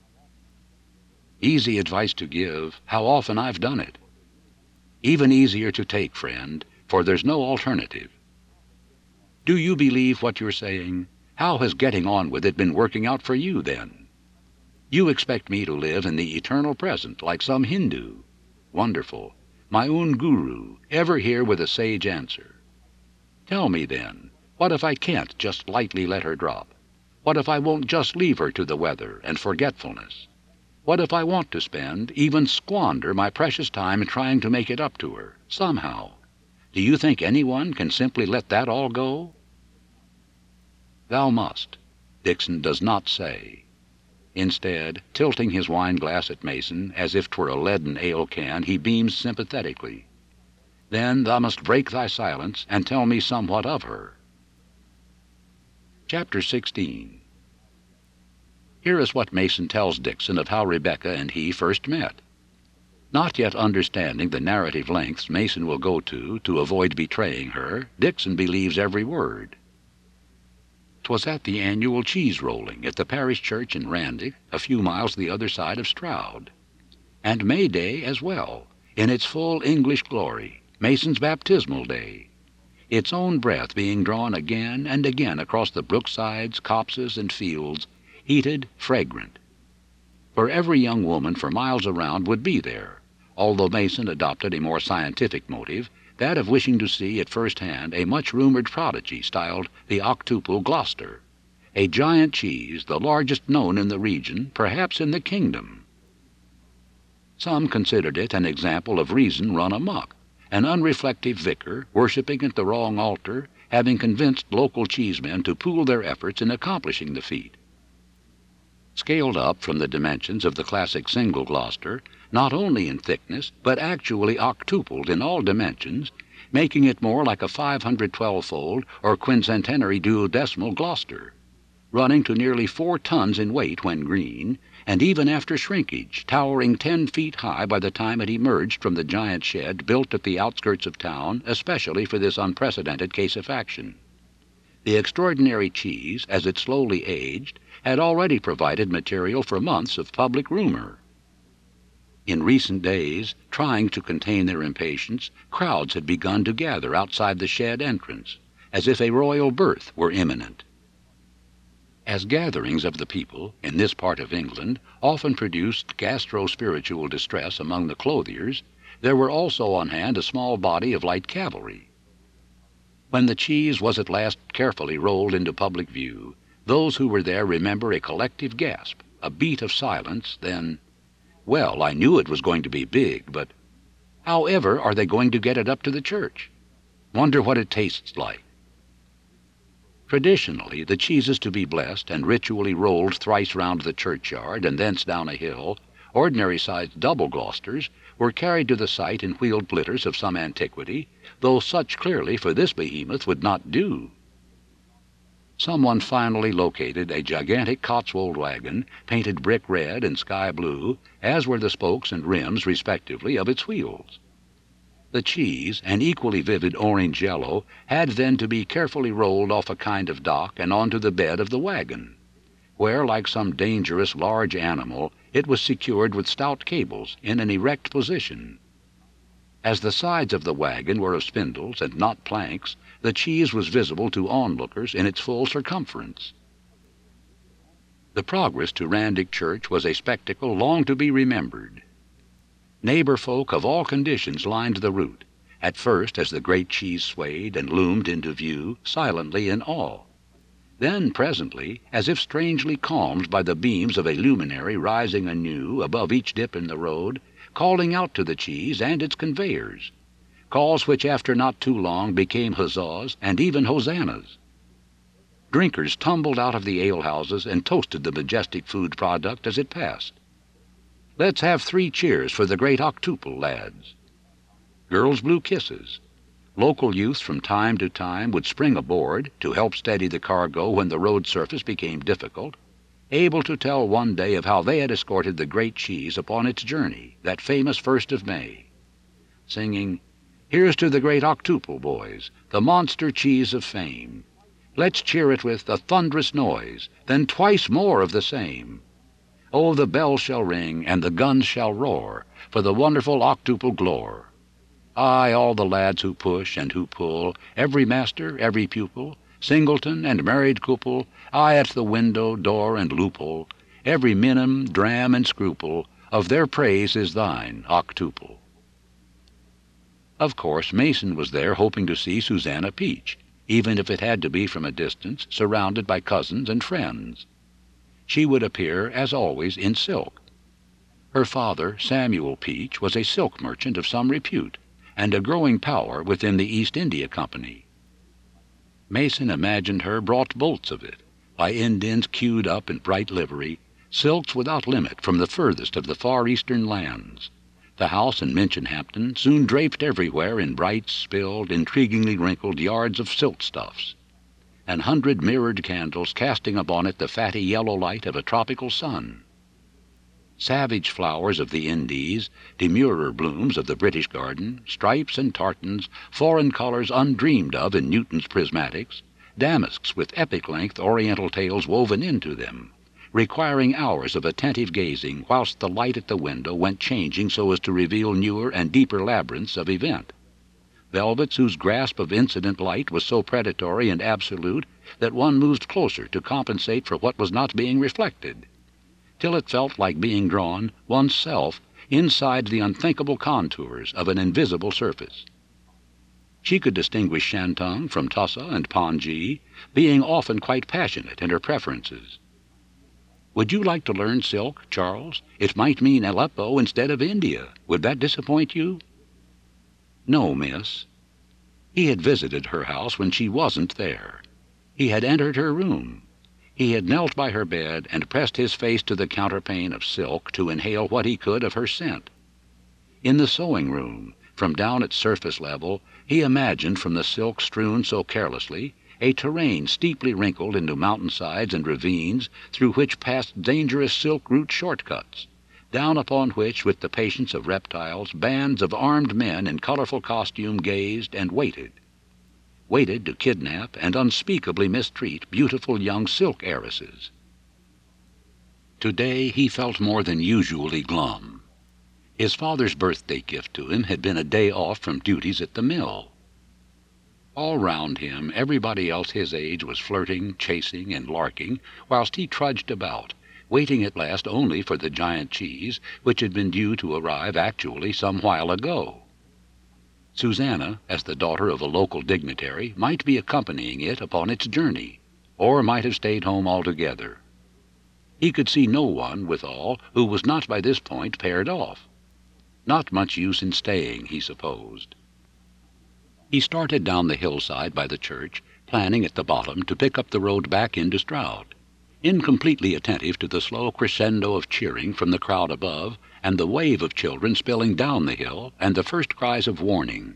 Easy advice to give, how often I've done it. Even easier to take, friend, for there's no alternative. Do you believe what you're saying? How has getting on with it been working out for you, then? You expect me to live in the eternal present, like some Hindu. Wonderful. My own guru, ever here with a sage answer. Tell me, then, what if I can't just lightly let her drop? What if I won't just leave her to the weather and forgetfulness? What if I want to spend, even squander, my precious time in trying to make it up to her, somehow? Do you think anyone can simply let that all go? Thou must. Dixon does not say. Instead, tilting his wine-glass at Mason as if 'twere a leaden ale-can, he beams sympathetically. "Then thou must break thy silence, and tell me somewhat of her." Chapter 16. Here is what Mason tells Dixon of how Rebecca and he first met. Not yet understanding the narrative lengths Mason will go to avoid betraying her, Dixon believes every word. "'Twas at the annual cheese-rolling at the parish church in Randick, a few miles the other side of Stroud. And May Day as well, in its full English glory, Mason's baptismal day, its own breath being drawn again and again across the brooksides, copses, and fields, heated, fragrant. For every young woman for miles around would be there, although Mason adopted a more scientific motive, that of wishing to see at first hand a much-rumored prodigy styled the octuple Gloucester, a giant cheese, the largest known in the region, perhaps in the kingdom. Some considered it an example of reason run amok, an unreflective vicar, worshipping at the wrong altar, having convinced local cheesemen to pool their efforts in accomplishing the feat. Scaled up from the dimensions of the classic single Gloucester, not only in thickness, but actually octupled in all dimensions, making it more like a 512-fold or quincentenary duodecimal Gloucester, running to nearly 4 tons in weight when green, and even after shrinkage, towering 10 feet high by the time it emerged from the giant shed built at the outskirts of town, especially for this unprecedented casefaction. The extraordinary cheese, as it slowly aged, had already provided material for months of public rumor. In recent days, trying to contain their impatience, crowds had begun to gather outside the shed entrance, as if a royal birth were imminent. As gatherings of the people, in this part of England, often produced gastro-spiritual distress among the clothiers, there were also on hand a small body of light cavalry. When the cheese was at last carefully rolled into public view, those who were there remember a collective gasp, a beat of silence, then, "Well, I knew it was going to be big, but however are they going to get it up to the church? Wonder what it tastes like." Traditionally, the cheeses to be blessed and ritually rolled thrice round the churchyard and thence down a hill, ordinary-sized double Gloucesters, were carried to the site in wheeled litters of some antiquity, though such clearly for this behemoth would not do. Someone finally located a gigantic Cotswold wagon, painted brick red and sky blue, as were the spokes and rims, respectively, of its wheels. The cheese, an equally vivid orange yellow, had then to be carefully rolled off a kind of dock and onto the bed of the wagon, where, like some dangerous large animal, it was secured with stout cables in an erect position. As the sides of the wagon were of spindles and not planks, the cheese was visible to onlookers in its full circumference. The progress to Randick Church was a spectacle long to be remembered. Neighbor folk of all conditions lined the route, at first as the great cheese swayed and loomed into view, silently in awe. Then, presently, as if strangely calmed by the beams of a luminary rising anew above each dip in the road, calling out to the cheese and its conveyors, calls which after not too long became huzzahs and even hosannas. Drinkers tumbled out of the alehouses and toasted the majestic food product as it passed. "Let's have 3 cheers for the great octuple, lads." Girls blew kisses. Local youths from time to time would spring aboard to help steady the cargo when the road surface became difficult, able to tell one day of how they had escorted the great cheese upon its journey, that famous 1st of May, singing, "Here's to the great octuple, boys, the monster cheese of fame. Let's cheer it with a thunderous noise, then twice more of the same. Oh, the bells shall ring, and the guns shall roar, for the wonderful octuple glore. Aye, all the lads who push and who pull, every master, every pupil, singleton and married couple, aye at the window, door, and loophole, every minim, dram, and scruple, of their praise is thine, octuple." Of course, Mason was there hoping to see Susanna Peach, even if it had to be from a distance, surrounded by cousins and friends. She would appear, as always, in silk. Her father, Samuel Peach, was a silk merchant of some repute, and a growing power within the East India Company. Mason imagined her brought bolts of it, by Indians queued up in bright livery, silks without limit from the furthest of the far eastern lands. The house in Minchinhampton soon draped everywhere in bright, spilled, intriguingly wrinkled yards of silk stuffs, 100 mirrored candles casting upon it the fatty yellow light of a tropical sun. Savage flowers of the Indies, demurer blooms of the British garden, stripes and tartans, foreign colors undreamed of in Newton's prismatics, damasks with epic-length oriental tales woven into them, requiring hours of attentive gazing whilst the light at the window went changing so as to reveal newer and deeper labyrinths of event. Velvets whose grasp of incident light was so predatory and absolute that one moved closer to compensate for what was not being reflected, till it felt like being drawn, one's self, inside the unthinkable contours of an invisible surface. She could distinguish Shantung from Tossa and Pongee, being often quite passionate in her preferences. "Would you like to learn silk, Charles? It might mean Aleppo instead of India. Would that disappoint you?" "No, miss." He had visited her house when she wasn't there. He had entered her room. He had knelt by her bed and pressed his face to the counterpane of silk to inhale what he could of her scent. In the sewing room, from down at surface level, he imagined from the silk strewn so carelessly a terrain steeply wrinkled into mountainsides and ravines through which passed dangerous silk-root shortcuts, down upon which, with the patience of reptiles, bands of armed men in colorful costume gazed and waited to kidnap and unspeakably mistreat beautiful young silk heiresses. Today he felt more than usually glum. His father's birthday gift to him had been a day off from duties at the mill. All round him, everybody else his age was flirting, chasing, and larking, whilst he trudged about, waiting at last only for the giant cheese, which had been due to arrive actually some while ago. Susanna, as the daughter of a local dignitary, might be accompanying it upon its journey, or might have stayed home altogether. He could see no one, withal, who was not by this point paired off. Not much use in staying, he supposed. He started down the hillside by the church, planning at the bottom to pick up the road back into Stroud, incompletely attentive to the slow crescendo of cheering from the crowd above, and the wave of children spilling down the hill, and the first cries of warning.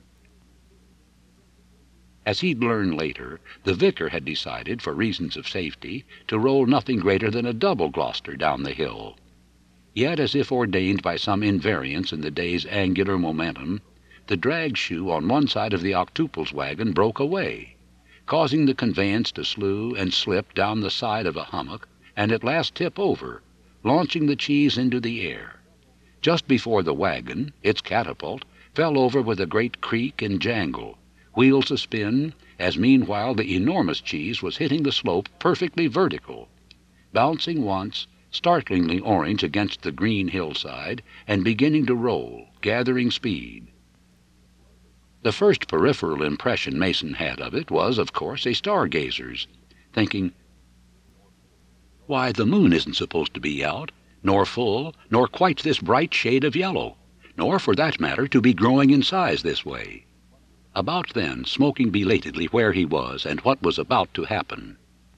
As he'd learn later, the vicar had decided, for reasons of safety, to roll nothing greater than a double Gloucester down the hill. Yet, as if ordained by some invariance in the day's angular momentum, the drag shoe on one side of the octuples wagon broke away, causing the conveyance to slew and slip down the side of a hummock, and at last tip over, launching the cheese into the air. Just before the wagon, its catapult, fell over with a great creak and jangle, wheels a-spin, as meanwhile the enormous cheese was hitting the slope perfectly vertical, bouncing once, startlingly orange against the green hillside, and beginning to roll, gathering speed. The first peripheral impression Mason had of it was, of course, a stargazer's, thinking, "Why, the moon isn't supposed to be out, nor full, nor quite this bright shade of yellow, nor, for that matter, to be growing in size this way." About then, smoking belatedly where he was and what was about to happen.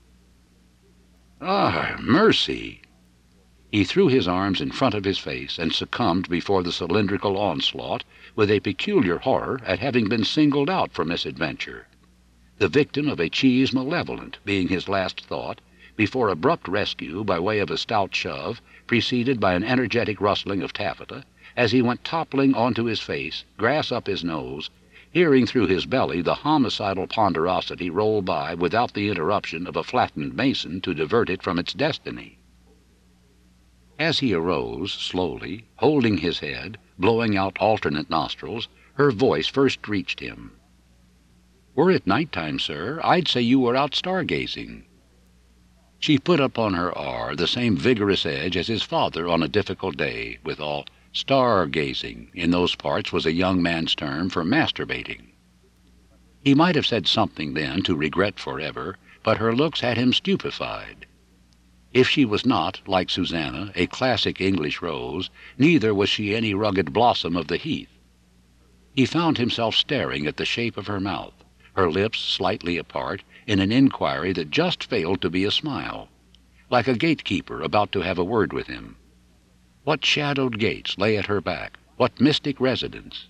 "Ah, mercy!" He threw his arms in front of his face and succumbed before the cylindrical onslaught with a peculiar horror at having been singled out for misadventure, the victim of a cheese malevolent being his last thought, before abrupt rescue by way of a stout shove, preceded by an energetic rustling of taffeta, as he went toppling onto his face, grass up his nose, hearing through his belly the homicidal ponderosity roll by without the interruption of a flattened mason to divert it from its destiny. As he arose, slowly, holding his head, blowing out alternate nostrils, her voice first reached him. "Were it night-time, sir, I'd say you were out stargazing." She put upon her R the same vigorous edge as his father on a difficult day, withal. Star-gazing in those parts was a young man's term for masturbating. He might have said something then to regret forever, but her looks had him stupefied. If she was not, like Susanna, a classic English rose, neither was she any rugged blossom of the heath. He found himself staring at the shape of her mouth, her lips slightly apart, in an inquiry that just failed to be a smile. like a gatekeeper about to have a word with him. What shadowed gates lay at her back? What mystic residence?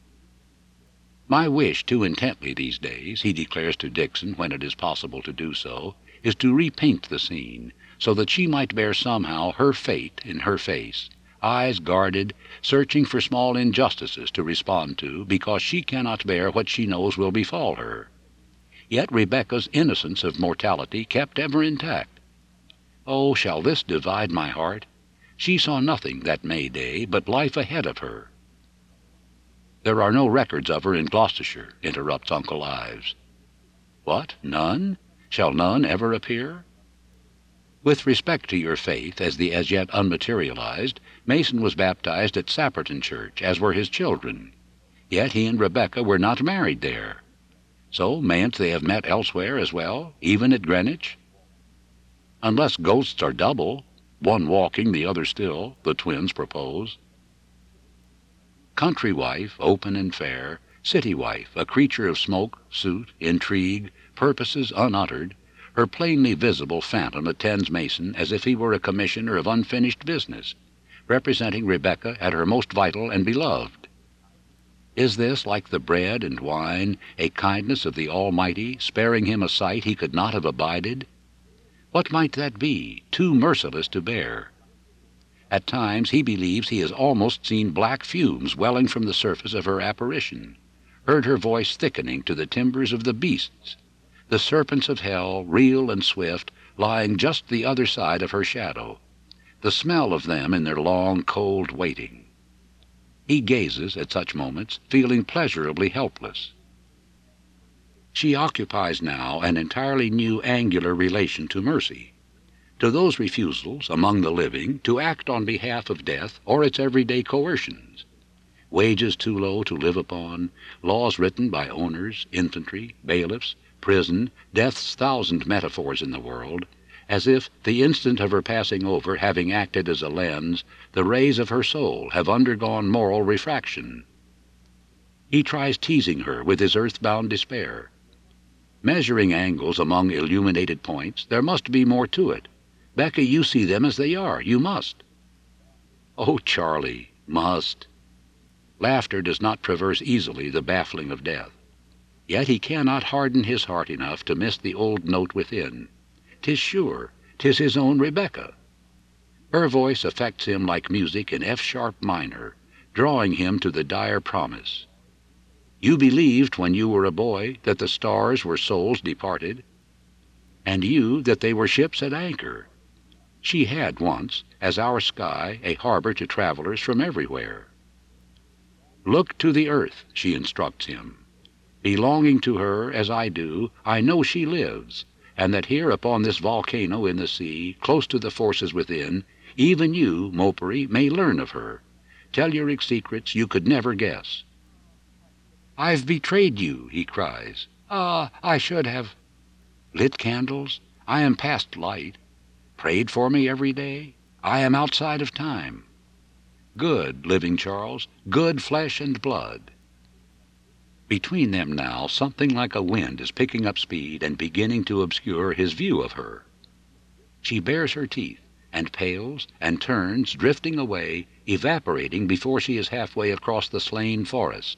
My wish too intently these days, he declares to Dixon when it is possible to do so, is to repaint the scene, so that she might bear somehow her fate in her face, eyes guarded, searching for small injustices to respond to, because she cannot bear what she knows will befall her. Yet Rebecca's innocence of mortality kept ever intact. Oh, shall this divide my heart? She saw nothing that May Day but life ahead of her. There are no records of her in Gloucestershire, interrupts Uncle Ives. What, none? Shall none ever appear? With respect to your faith as the as yet unmaterialized, Mason was baptized at Sapperton Church, as were his children. Yet he and Rebecca were not married there. So mayn't they have met elsewhere as well, even at Greenwich? Unless ghosts are double, one walking, the other still, the twins propose. Country wife, open and fair, city wife, a creature of smoke, suit, intrigue, purposes unuttered, her plainly visible phantom attends Mason as if he were a commissioner of unfinished business, representing Rebecca at her most vital and beloved. Is this, like the bread and wine, a kindness of the Almighty, sparing him a sight he could not have abided? What might that be, too merciless to bear? At times he believes he has almost seen black fumes welling from the surface of her apparition, heard her voice thickening to the timbers of the beasts, the serpents of hell, real and swift, lying just the other side of her shadow, the smell of them in their long, cold waiting. He gazes at such moments, feeling pleasurably helpless. She occupies now an entirely new angular relation to mercy, to those refusals among the living to act on behalf of death or its everyday coercions, wages too low to live upon, laws written by owners, infantry, bailiffs, prison, death's thousand metaphors in the world, as if, the instant of her passing over having acted as a lens, the rays of her soul have undergone moral refraction. He tries teasing her with his earth-bound despair. Measuring angles among illuminated points, there must be more to it. Becca, you see them as they are. You must. Oh, Charlie, must. Laughter does not traverse easily the baffling of death. Yet he cannot harden his heart enough to miss the old note within. 'Tis sure, 'tis his own Rebecca. Her voice affects him like music in F-sharp minor, drawing him to the dire promise. You believed when you were a boy that the stars were souls departed, and you that they were ships at anchor. She had once, as our sky, a harbor to travelers from everywhere. Look to the earth, she instructs him. Belonging to her, as I do, I know she lives, and that here upon this volcano in the sea, close to the forces within, even you, Mowbray, may learn of her. Telluric secrets you could never guess. I've betrayed you, he cries. Ah, I should have. Lit candles? I am past light. Prayed for me every day? I am outside of time. Good, living Charles, good flesh and blood. Between them now something like a wind is picking up speed and beginning to obscure his view of her. She bares her teeth, and pales, and turns, drifting away, evaporating before she is halfway across the slain forest.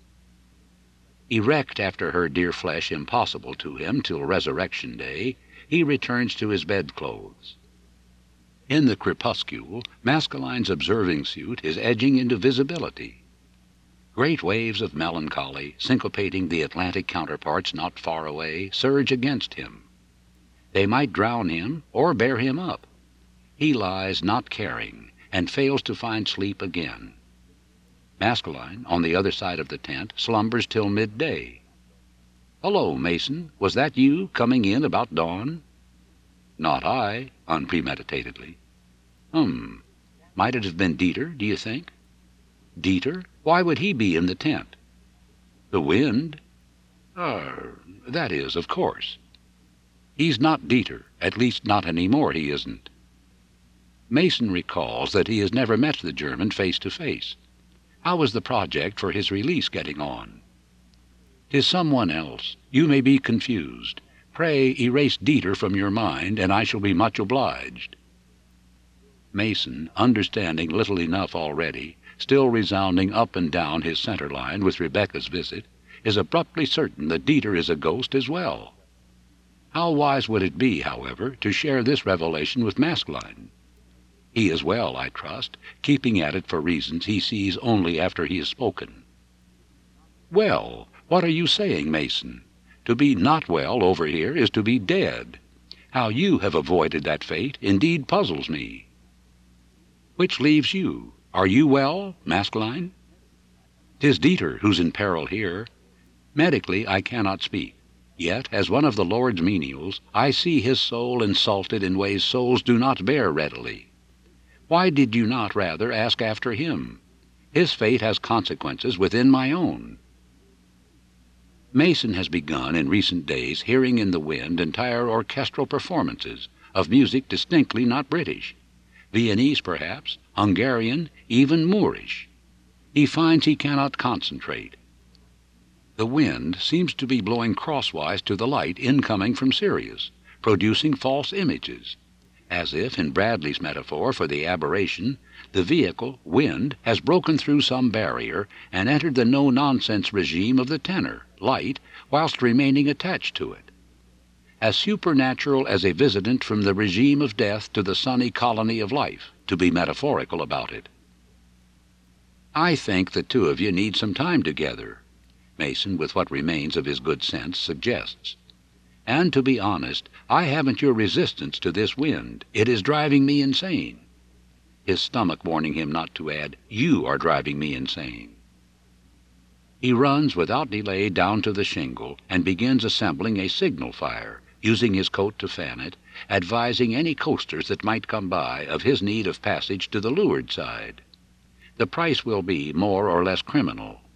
Erect after her dear flesh impossible to him till resurrection day, he returns to his bedclothes. In the crepuscule, Maskelyne's observing suit is edging into visibility. Great waves of melancholy, syncopating the Atlantic counterparts not far away, surge against him. They might drown him or bear him up. He lies not caring, and fails to find sleep again. Maskelyne, on the other side of the tent, slumbers till midday. "Hullo, Mason, was that you coming in about dawn?" "Not I," unpremeditatedly. Might it have been Dieter, do you think?" "Dieter? Why would he be in the tent?" "The wind." That is, of course." "He's not Dieter, at least not any more he isn't." Mason recalls that he has never met the German face to face. How was the project for his release getting on? "'Tis someone else. You may be confused. Pray erase Dieter from your mind, and I shall be much obliged." Mason, understanding little enough already, still resounding up and down his center line with Rebecca's visit, is abruptly certain that Dieter is a ghost as well. How wise would it be, however, to share this revelation with Maskelyne? He is well, I trust, keeping at it for reasons he sees only after he has spoken. "Well, what are you saying, Mason? To be not well over here is to be dead. How you have avoided that fate indeed puzzles me." "Which leaves you. Are you well, Maskelyne?" "'Tis Dieter who's in peril here. Medically I cannot speak. Yet, as one of the Lord's menials, I see his soul insulted in ways souls do not bear readily. Why did you not rather ask after him? His fate has consequences within my own." Mason has begun in recent days hearing in the wind entire orchestral performances of music distinctly not British, Viennese perhaps, Hungarian, even Moorish. He finds he cannot concentrate. The wind seems to be blowing crosswise to the light incoming from Sirius, producing false images, as if, in Bradley's metaphor for the aberration, the vehicle, wind, has broken through some barrier and entered the no-nonsense regime of the tenor, light, whilst remaining attached to it. As supernatural as a visitant from the regime of death to the sunny colony of life, to be metaphorical about it. "I think the two of you need some time together," Mason, with what remains of his good sense, suggests. "And to be honest, I haven't your resistance to this wind. It is driving me insane." His stomach warning him not to add, "You are driving me insane." He runs without delay down to the shingle and begins assembling a signal fire, using his coat to fan it, advising any coasters that might come by of his need of passage to the leeward side. The price will be more or less criminal,